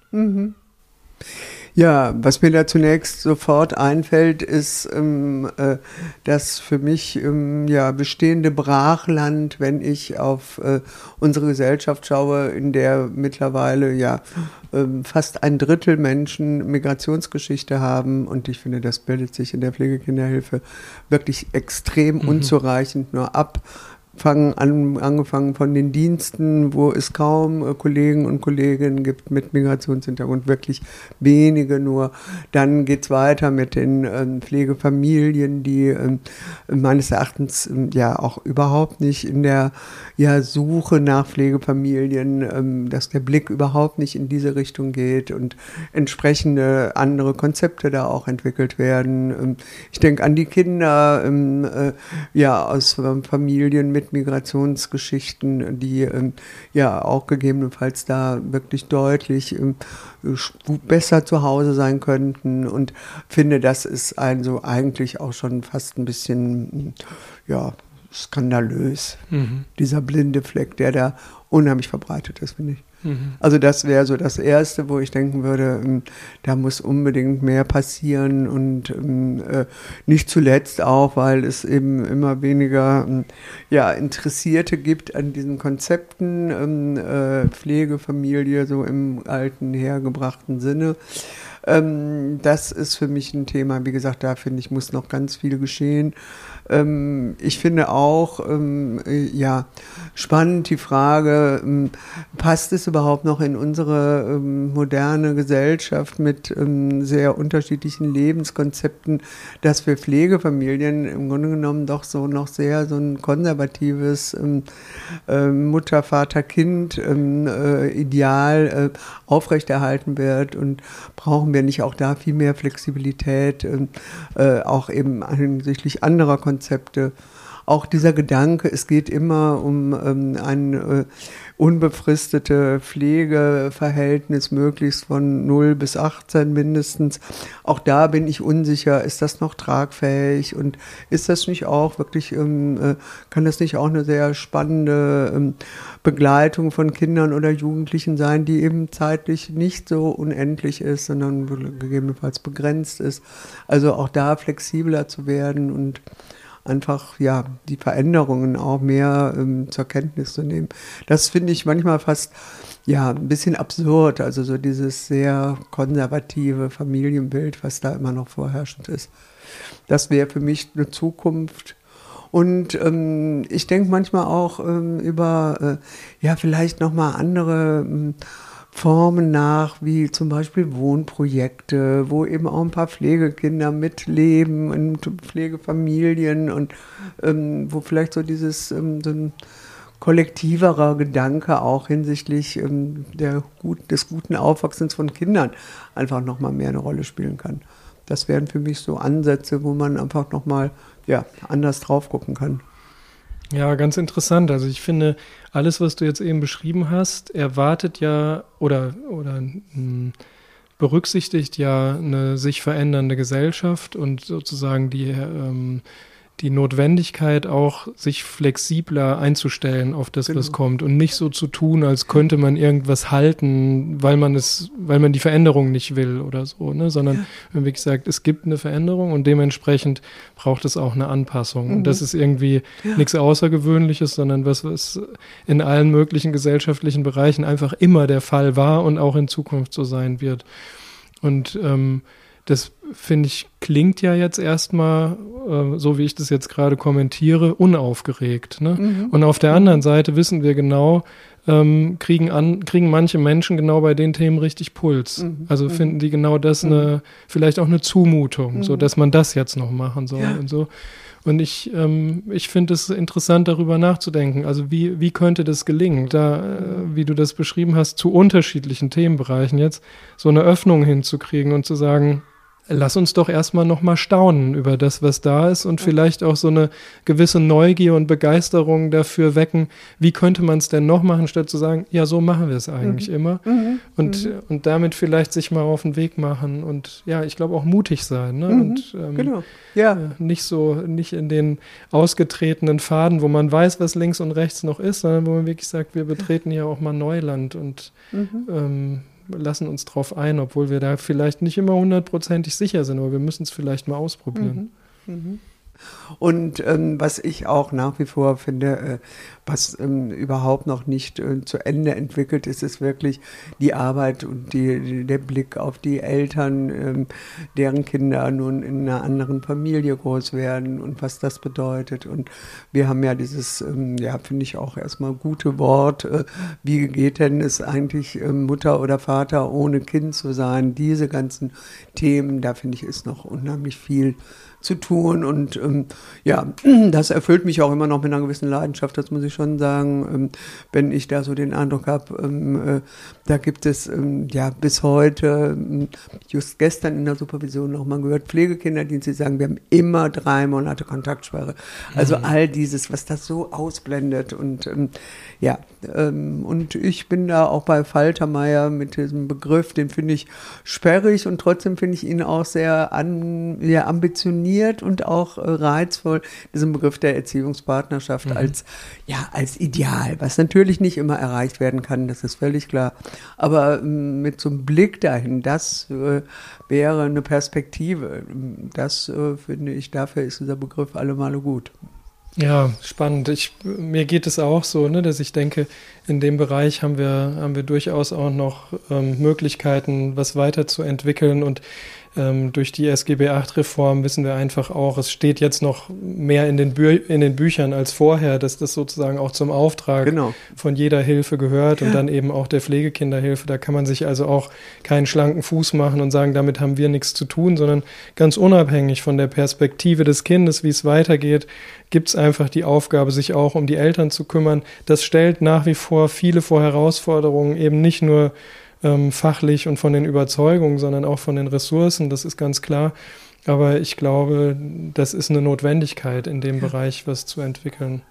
Ja, was mir da zunächst sofort einfällt, ist das für mich bestehende Brachland, wenn ich auf unsere Gesellschaft schaue, in der mittlerweile fast 1/3 Menschen Migrationsgeschichte haben. Und ich finde, das bildet sich in der Pflegekinderhilfe wirklich extrem unzureichend nur ab. Angefangen von den Diensten, wo es kaum Kollegen und Kolleginnen gibt mit Migrationshintergrund, wirklich wenige nur. Dann geht's weiter mit den Pflegefamilien, die meines Erachtens auch überhaupt nicht in der Suche nach Pflegefamilien, dass der Blick überhaupt nicht in diese Richtung geht und entsprechende andere Konzepte da auch entwickelt werden. Ich denke an die Kinder aus Familien mit Migrationsgeschichten, die auch gegebenenfalls da wirklich deutlich besser zu Hause sein könnten und finde, das ist eigentlich auch schon fast ein bisschen skandalös, dieser blinde Fleck, der da unheimlich verbreitet ist, finde ich. Also das wäre so das Erste, wo ich denken würde, da muss unbedingt mehr passieren und nicht zuletzt auch, weil es eben immer weniger Interessierte gibt an diesen Konzepten, Pflegefamilie so im alten, hergebrachten Sinne. Das ist für mich ein Thema, wie gesagt, da finde ich, muss noch ganz viel geschehen. Ich finde auch, spannend die Frage, passt es überhaupt noch in unsere moderne Gesellschaft mit sehr unterschiedlichen Lebenskonzepten, dass wir Pflegefamilien im Grunde genommen doch so noch sehr so ein konservatives Mutter, Vater, Kind Ideal aufrechterhalten wird, und brauchen wir nicht auch da viel mehr Flexibilität, auch eben hinsichtlich anderer Konzepte. Auch dieser Gedanke, es geht immer um ein unbefristete Pflegeverhältnis, möglichst von 0 bis 18 mindestens. Auch da bin ich unsicher, ist das noch tragfähig und ist das nicht auch wirklich, kann das nicht auch eine sehr spannende Begleitung von Kindern oder Jugendlichen sein, die eben zeitlich nicht so unendlich ist, sondern gegebenenfalls begrenzt ist. Also auch da flexibler zu werden und einfach, die Veränderungen auch mehr zur Kenntnis zu nehmen. Das finde ich manchmal fast, ein bisschen absurd, also so dieses sehr konservative Familienbild, was da immer noch vorherrschend ist. Das wäre für mich eine Zukunft. Und ich denke manchmal auch über, vielleicht nochmal andere Formen nach, wie zum Beispiel Wohnprojekte, wo eben auch ein paar Pflegekinder mitleben und Pflegefamilien und wo vielleicht so dieses so ein kollektiverer Gedanke auch hinsichtlich des guten Aufwachsens von Kindern einfach nochmal mehr eine Rolle spielen kann. Das wären für mich so Ansätze, wo man einfach nochmal anders drauf gucken kann. Ja, ganz interessant. Also ich finde, alles, was du jetzt eben beschrieben hast, erwartet ja oder berücksichtigt ja eine sich verändernde Gesellschaft und sozusagen die Notwendigkeit auch, sich flexibler einzustellen auf das, was kommt und nicht so zu tun, als könnte man irgendwas halten, weil man die Veränderung nicht will oder so, ne? Sondern wenn wie gesagt, es gibt eine Veränderung und dementsprechend braucht es auch eine Anpassung. Und das ist irgendwie nichts Außergewöhnliches, sondern was in allen möglichen gesellschaftlichen Bereichen einfach immer der Fall war und auch in Zukunft so sein wird. Und das, finde ich, klingt ja jetzt erstmal, so wie ich das jetzt gerade kommentiere, unaufgeregt. Ne? Und auf der anderen Seite wissen wir genau, kriegen manche Menschen genau bei den Themen richtig Puls. Also finden die genau das vielleicht auch eine Zumutung, so dass man das jetzt noch machen soll und so. Und ich finde es interessant, darüber nachzudenken. Also wie könnte das gelingen, da, wie du das beschrieben hast, zu unterschiedlichen Themenbereichen jetzt so eine Öffnung hinzukriegen und zu sagen, lass uns doch erstmal nochmal staunen über das, was da ist und vielleicht auch so eine gewisse Neugier und Begeisterung dafür wecken, wie könnte man es denn noch machen, statt zu sagen, ja, so machen wir es eigentlich immer. Und damit vielleicht sich mal auf den Weg machen und ich glaube auch mutig sein. Ne? Und nicht in den ausgetretenen Pfaden, wo man weiß, was links und rechts noch ist, sondern wo man wirklich sagt, wir betreten ja auch mal Neuland und lassen uns drauf ein, obwohl wir da vielleicht nicht immer 100%ig sicher sind, aber wir müssen es vielleicht mal ausprobieren. Und was ich auch nach wie vor finde, was überhaupt noch nicht zu Ende entwickelt ist, ist wirklich die Arbeit und der Blick auf die Eltern, deren Kinder nun in einer anderen Familie groß werden und was das bedeutet. Und wir haben ja dieses, finde ich auch erstmal gute Wort, wie geht denn es eigentlich, Mutter oder Vater ohne Kind zu sein? Diese ganzen Themen, da finde ich, ist noch unheimlich viel zu tun und das erfüllt mich auch immer noch mit einer gewissen Leidenschaft, das muss ich schon sagen, wenn ich da so den Eindruck habe, da gibt es bis heute, just gestern in der Supervision noch mal gehört, Pflegekinder, die sagen, wir haben immer 3 Monate Kontaktsperre, also all dieses, was das so ausblendet und und ich bin da auch bei Faltermeier mit diesem Begriff, den finde ich sperrig und trotzdem finde ich ihn auch sehr ambitioniert und auch reizvoll, diesen Begriff der Erziehungspartnerschaft als Ideal, was natürlich nicht immer erreicht werden kann, das ist völlig klar. Aber mit so einem Blick dahin, das wäre eine Perspektive. Das finde ich, dafür ist dieser Begriff allemal gut. Ja, spannend. Mir geht es auch so, ne, dass ich denke, in dem Bereich haben wir durchaus auch noch Möglichkeiten, was weiterzuentwickeln, und durch die SGB-8-Reform wissen wir einfach auch, es steht jetzt noch mehr in den Büchern als vorher, dass das sozusagen auch zum Auftrag von jeder Hilfe gehört und dann eben auch der Pflegekinderhilfe. Da kann man sich also auch keinen schlanken Fuß machen und sagen, damit haben wir nichts zu tun, sondern ganz unabhängig von der Perspektive des Kindes, wie es weitergeht, gibt es einfach die Aufgabe, sich auch um die Eltern zu kümmern. Das stellt nach wie vor viele vor Herausforderungen, eben nicht nur fachlich und von den Überzeugungen, sondern auch von den Ressourcen, das ist ganz klar. Aber ich glaube, das ist eine Notwendigkeit, in dem Bereich was zu entwickeln.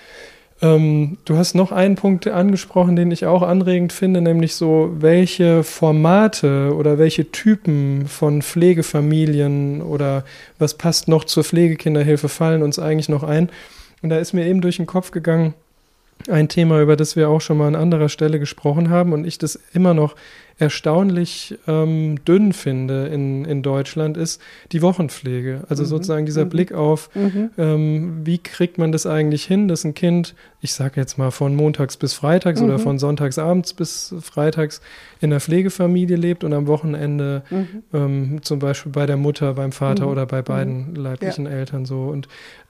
Du hast noch einen Punkt angesprochen, den ich auch anregend finde, nämlich so, welche Formate oder welche Typen von Pflegefamilien oder was passt noch zur Pflegekinderhilfe fallen uns eigentlich noch ein. Und da ist mir eben durch den Kopf gegangen, ein Thema, über das wir auch schon mal an anderer Stelle gesprochen haben und ich das immer noch erstaunlich dünn finde in Deutschland, ist die Wochenpflege. Also sozusagen dieser Blick auf, wie kriegt man das eigentlich hin, dass ein Kind, ich sage jetzt mal von montags bis freitags oder von sonntagsabends bis freitags in der Pflegefamilie lebt und am Wochenende zum Beispiel bei der Mutter, beim Vater oder bei beiden leiblichen Eltern so. Und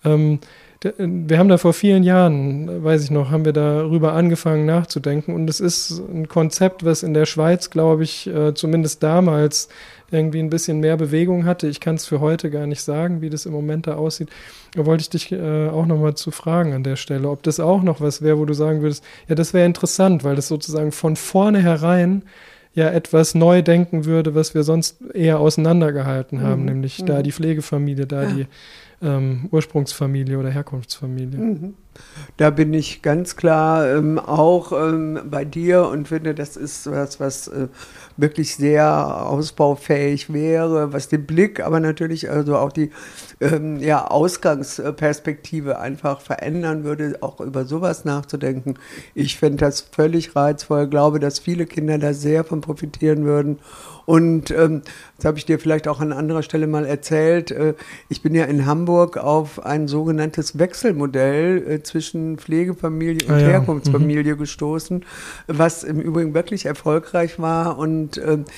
wir haben da vor vielen Jahren, weiß ich noch, haben wir darüber angefangen nachzudenken, und es ist ein Konzept, was in der Schweiz, glaube ich, zumindest damals irgendwie ein bisschen mehr Bewegung hatte. Ich kann es für heute gar nicht sagen, wie das im Moment da aussieht. Da wollte ich dich auch nochmal zu fragen an der Stelle, ob das auch noch was wäre, wo du sagen würdest, ja, das wäre interessant, weil das sozusagen von vornherein ja etwas neu denken würde, was wir sonst eher auseinandergehalten haben, nämlich da die Pflegefamilie, da die Ursprungsfamilie oder Herkunftsfamilie. Da bin ich ganz klar auch bei dir und finde, das ist was wirklich sehr ausbaufähig wäre, was den Blick, aber natürlich also auch die Ausgangsperspektive einfach verändern würde, auch über sowas nachzudenken. Ich finde das völlig reizvoll, glaube, dass viele Kinder da sehr von profitieren würden. Und das habe ich dir vielleicht auch an anderer Stelle mal erzählt, ich bin ja in Hamburg auf ein sogenanntes Wechselmodell zwischen Pflegefamilie und Herkunftsfamilie gestoßen, was im Übrigen wirklich erfolgreich war und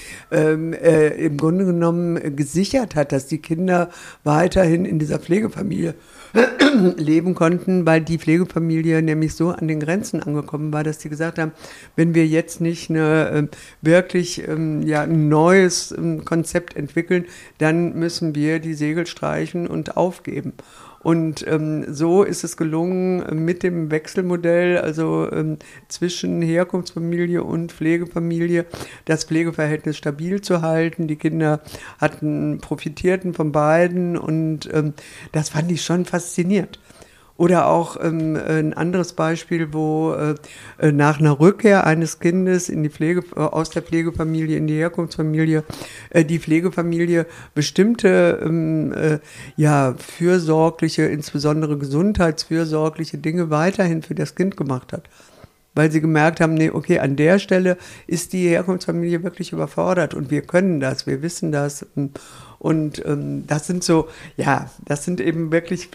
im Grunde genommen gesichert hat, dass die Kinder weiterhin in dieser Pflegefamilie leben konnten, weil die Pflegefamilie nämlich so an den Grenzen angekommen war, dass sie gesagt haben, wenn wir jetzt nicht wirklich ein neues Konzept entwickeln, dann müssen wir die Segel streichen und aufgeben. Und so ist es gelungen, mit dem Wechselmodell, also zwischen Herkunftsfamilie und Pflegefamilie, das Pflegeverhältnis stabil zu halten. Die Kinder profitierten von beiden und das fand ich schon faszinierend. Oder auch ein anderes Beispiel, wo nach einer Rückkehr eines Kindes aus der Pflegefamilie in die Herkunftsfamilie die Pflegefamilie bestimmte fürsorgliche, insbesondere gesundheitsfürsorgliche Dinge weiterhin für das Kind gemacht hat. Weil sie gemerkt haben, nee, okay, an der Stelle ist die Herkunftsfamilie wirklich überfordert und wir können das, wir wissen das. Und das sind eben wirklich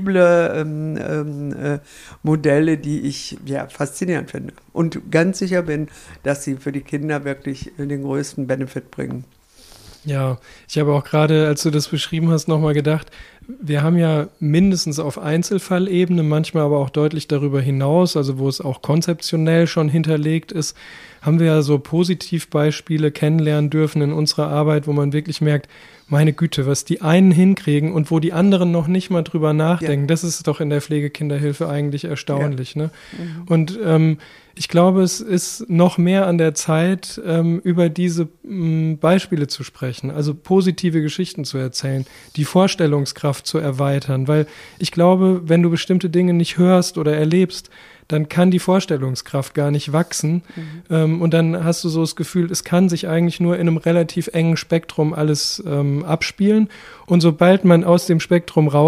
flexible Modelle, die ich faszinierend finde. Und ganz sicher bin, dass sie für die Kinder wirklich den größten Benefit bringen. Ja, ich habe auch gerade, als du das beschrieben hast, nochmal gedacht, wir haben ja mindestens auf Einzelfallebene, manchmal aber auch deutlich darüber hinaus, also wo es auch konzeptionell schon hinterlegt ist, haben wir ja so Positivbeispiele kennenlernen dürfen in unserer Arbeit, wo man wirklich merkt, meine Güte, was die einen hinkriegen und wo die anderen noch nicht mal drüber nachdenken, das ist doch in der Pflegekinderhilfe eigentlich erstaunlich. Ne? Und ich glaube, es ist noch mehr an der Zeit, über diese Beispiele zu sprechen, also positive Geschichten zu erzählen, die Vorstellungskraft zu erweitern, weil ich glaube, wenn du bestimmte Dinge nicht hörst oder erlebst, dann kann die Vorstellungskraft gar nicht wachsen. Und dann hast du so das Gefühl, es kann sich eigentlich nur in einem relativ engen Spektrum alles abspielen. Und sobald man aus dem Spektrum rausgeht,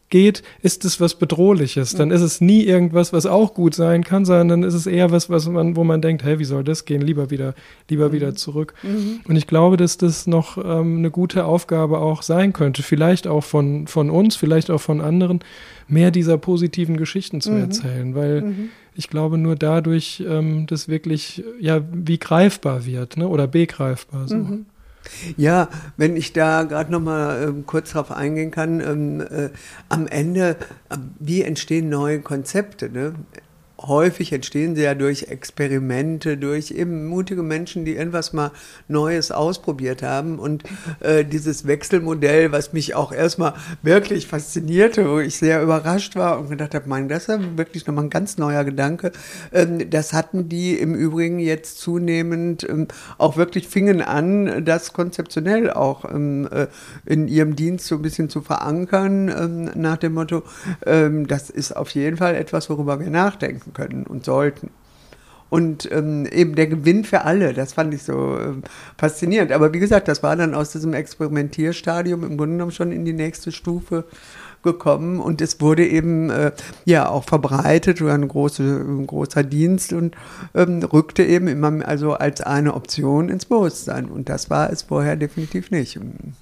geht, ist es was Bedrohliches. Dann ist es nie irgendwas, was auch gut sein kann, sondern dann ist es eher was, wo man denkt, hey, wie soll das gehen? Lieber wieder zurück. Und ich glaube, dass das noch eine gute Aufgabe auch sein könnte. Vielleicht auch von uns, vielleicht auch von anderen, mehr dieser positiven Geschichten zu erzählen, weil ich glaube, nur dadurch das wirklich wie greifbar wird, ne? Oder begreifbar so. Ja, wenn ich da gerade noch mal kurz drauf eingehen kann, am Ende, wie entstehen neue Konzepte, ne? Häufig entstehen sie ja durch Experimente, durch eben mutige Menschen, die irgendwas mal Neues ausprobiert haben. Und dieses Wechselmodell, was mich auch erstmal wirklich faszinierte, wo ich sehr überrascht war und gedacht habe, das ist ja wirklich nochmal ein ganz neuer Gedanke. Das hatten die im Übrigen jetzt zunehmend auch wirklich fingen an, das konzeptionell auch in ihrem Dienst so ein bisschen zu verankern, nach dem Motto, das ist auf jeden Fall etwas, worüber wir nachdenken können und sollten. Und eben der Gewinn für alle, das fand ich so faszinierend. Aber wie gesagt, das war dann aus diesem Experimentierstadium im Grunde genommen schon in die nächste Stufe gekommen und es wurde eben auch verbreitet, war ein großer Dienst und rückte eben immer also als eine Option ins Bewusstsein und das war es vorher definitiv nicht.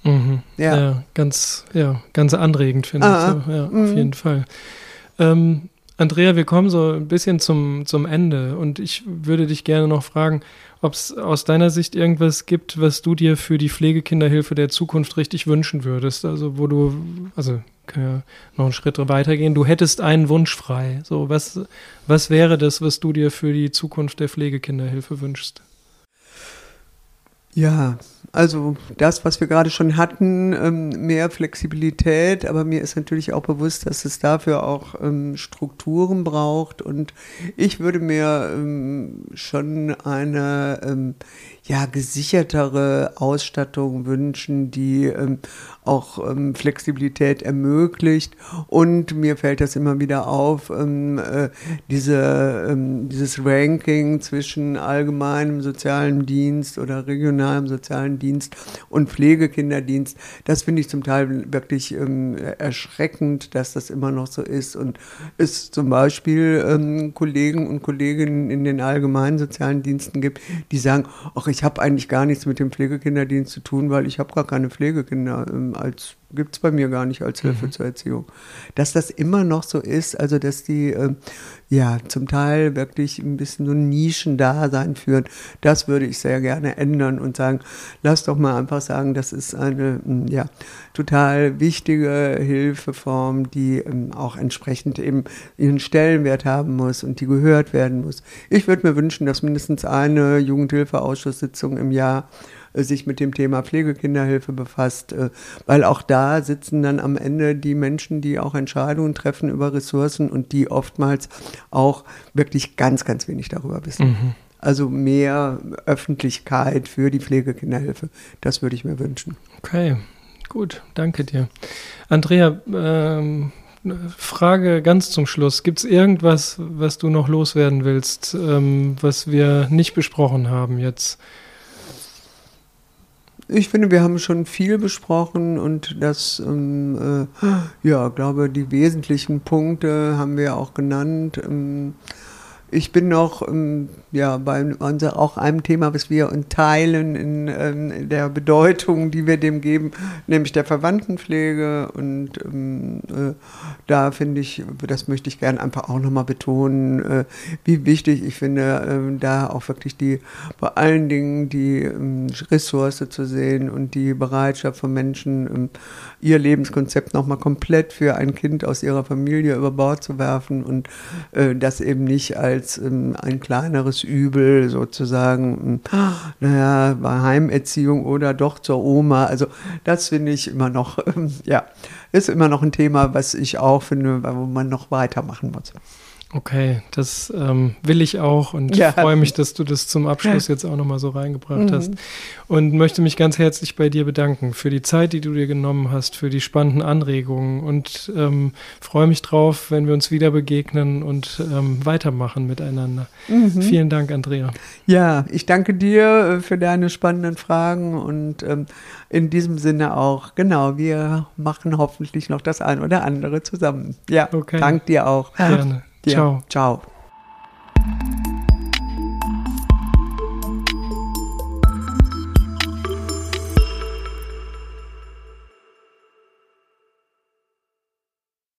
Ganz anregend finde ich so, auf jeden Fall. Andrea, wir kommen so ein bisschen zum Ende und ich würde dich gerne noch fragen, ob es aus deiner Sicht irgendwas gibt, was du dir für die Pflegekinderhilfe der Zukunft richtig wünschen würdest. Also können wir noch einen Schritt weitergehen. Du hättest einen Wunsch frei. So, was wäre das, was du dir für die Zukunft der Pflegekinderhilfe wünschst? Ja, also das, was wir gerade schon hatten, mehr Flexibilität, aber mir ist natürlich auch bewusst, dass es dafür auch Strukturen braucht und ich würde mir schon eine gesichertere Ausstattung wünschen, die auch Flexibilität ermöglicht und mir fällt das immer wieder auf, dieses Ranking zwischen allgemeinem sozialem Dienst oder regionalem sozialen Dienst und Pflegekinderdienst, das finde ich zum Teil wirklich erschreckend, dass das immer noch so ist und es zum Beispiel Kollegen und Kolleginnen in den allgemeinen sozialen Diensten gibt, die sagen, ach, ich habe eigentlich gar nichts mit dem Pflegekinderdienst zu tun, weil ich habe gar keine Pflegekinder gibt es bei mir gar nicht als Hilfe zur Erziehung. Dass das immer noch so ist, also dass die zum Teil wirklich ein bisschen so ein Nischendasein führen, das würde ich sehr gerne ändern und sagen, lass doch mal einfach sagen, das ist eine total wichtige Hilfeform, die auch entsprechend eben ihren Stellenwert haben muss und die gehört werden muss. Ich würde mir wünschen, dass mindestens eine Jugendhilfeausschusssitzung im Jahr sich mit dem Thema Pflegekinderhilfe befasst, weil auch da sitzen dann am Ende die Menschen, die auch Entscheidungen treffen über Ressourcen und die oftmals auch wirklich ganz, ganz wenig darüber wissen. Also mehr Öffentlichkeit für die Pflegekinderhilfe, das würde ich mir wünschen. Okay, gut, danke dir. Andrea, Frage ganz zum Schluss. Gibt es irgendwas, was du noch loswerden willst, was wir nicht besprochen haben jetzt? Ich finde, wir haben schon viel besprochen und das, glaube, die wesentlichen Punkte haben wir auch genannt. Ich bin noch bei auch einem Thema, was wir teilen in der Bedeutung, die wir dem geben, nämlich der Verwandtenpflege. Und da finde ich, das möchte ich gerne einfach auch nochmal betonen, wie wichtig ich finde, da auch wirklich vor allen Dingen die Ressource zu sehen und die Bereitschaft von Menschen, ihr Lebenskonzept nochmal komplett für ein Kind aus ihrer Familie über Bord zu werfen und das eben nicht als ein kleineres Übel sozusagen, bei Heimerziehung oder doch zur Oma. Also das finde ich immer noch, ist immer noch ein Thema, was ich auch finde, wo man noch weitermachen muss. Okay, das will ich auch und freue mich, dass du das zum Abschluss jetzt auch nochmal so reingebracht hast. Und möchte mich ganz herzlich bei dir bedanken für die Zeit, die du dir genommen hast, für die spannenden Anregungen und freue mich drauf, wenn wir uns wieder begegnen und weitermachen miteinander. Vielen Dank, Andrea. Ja, ich danke dir für deine spannenden Fragen und in diesem Sinne auch, genau, wir machen hoffentlich noch das ein oder andere zusammen. Ja, okay. Dank dir auch. Gerne. Ja. Ciao.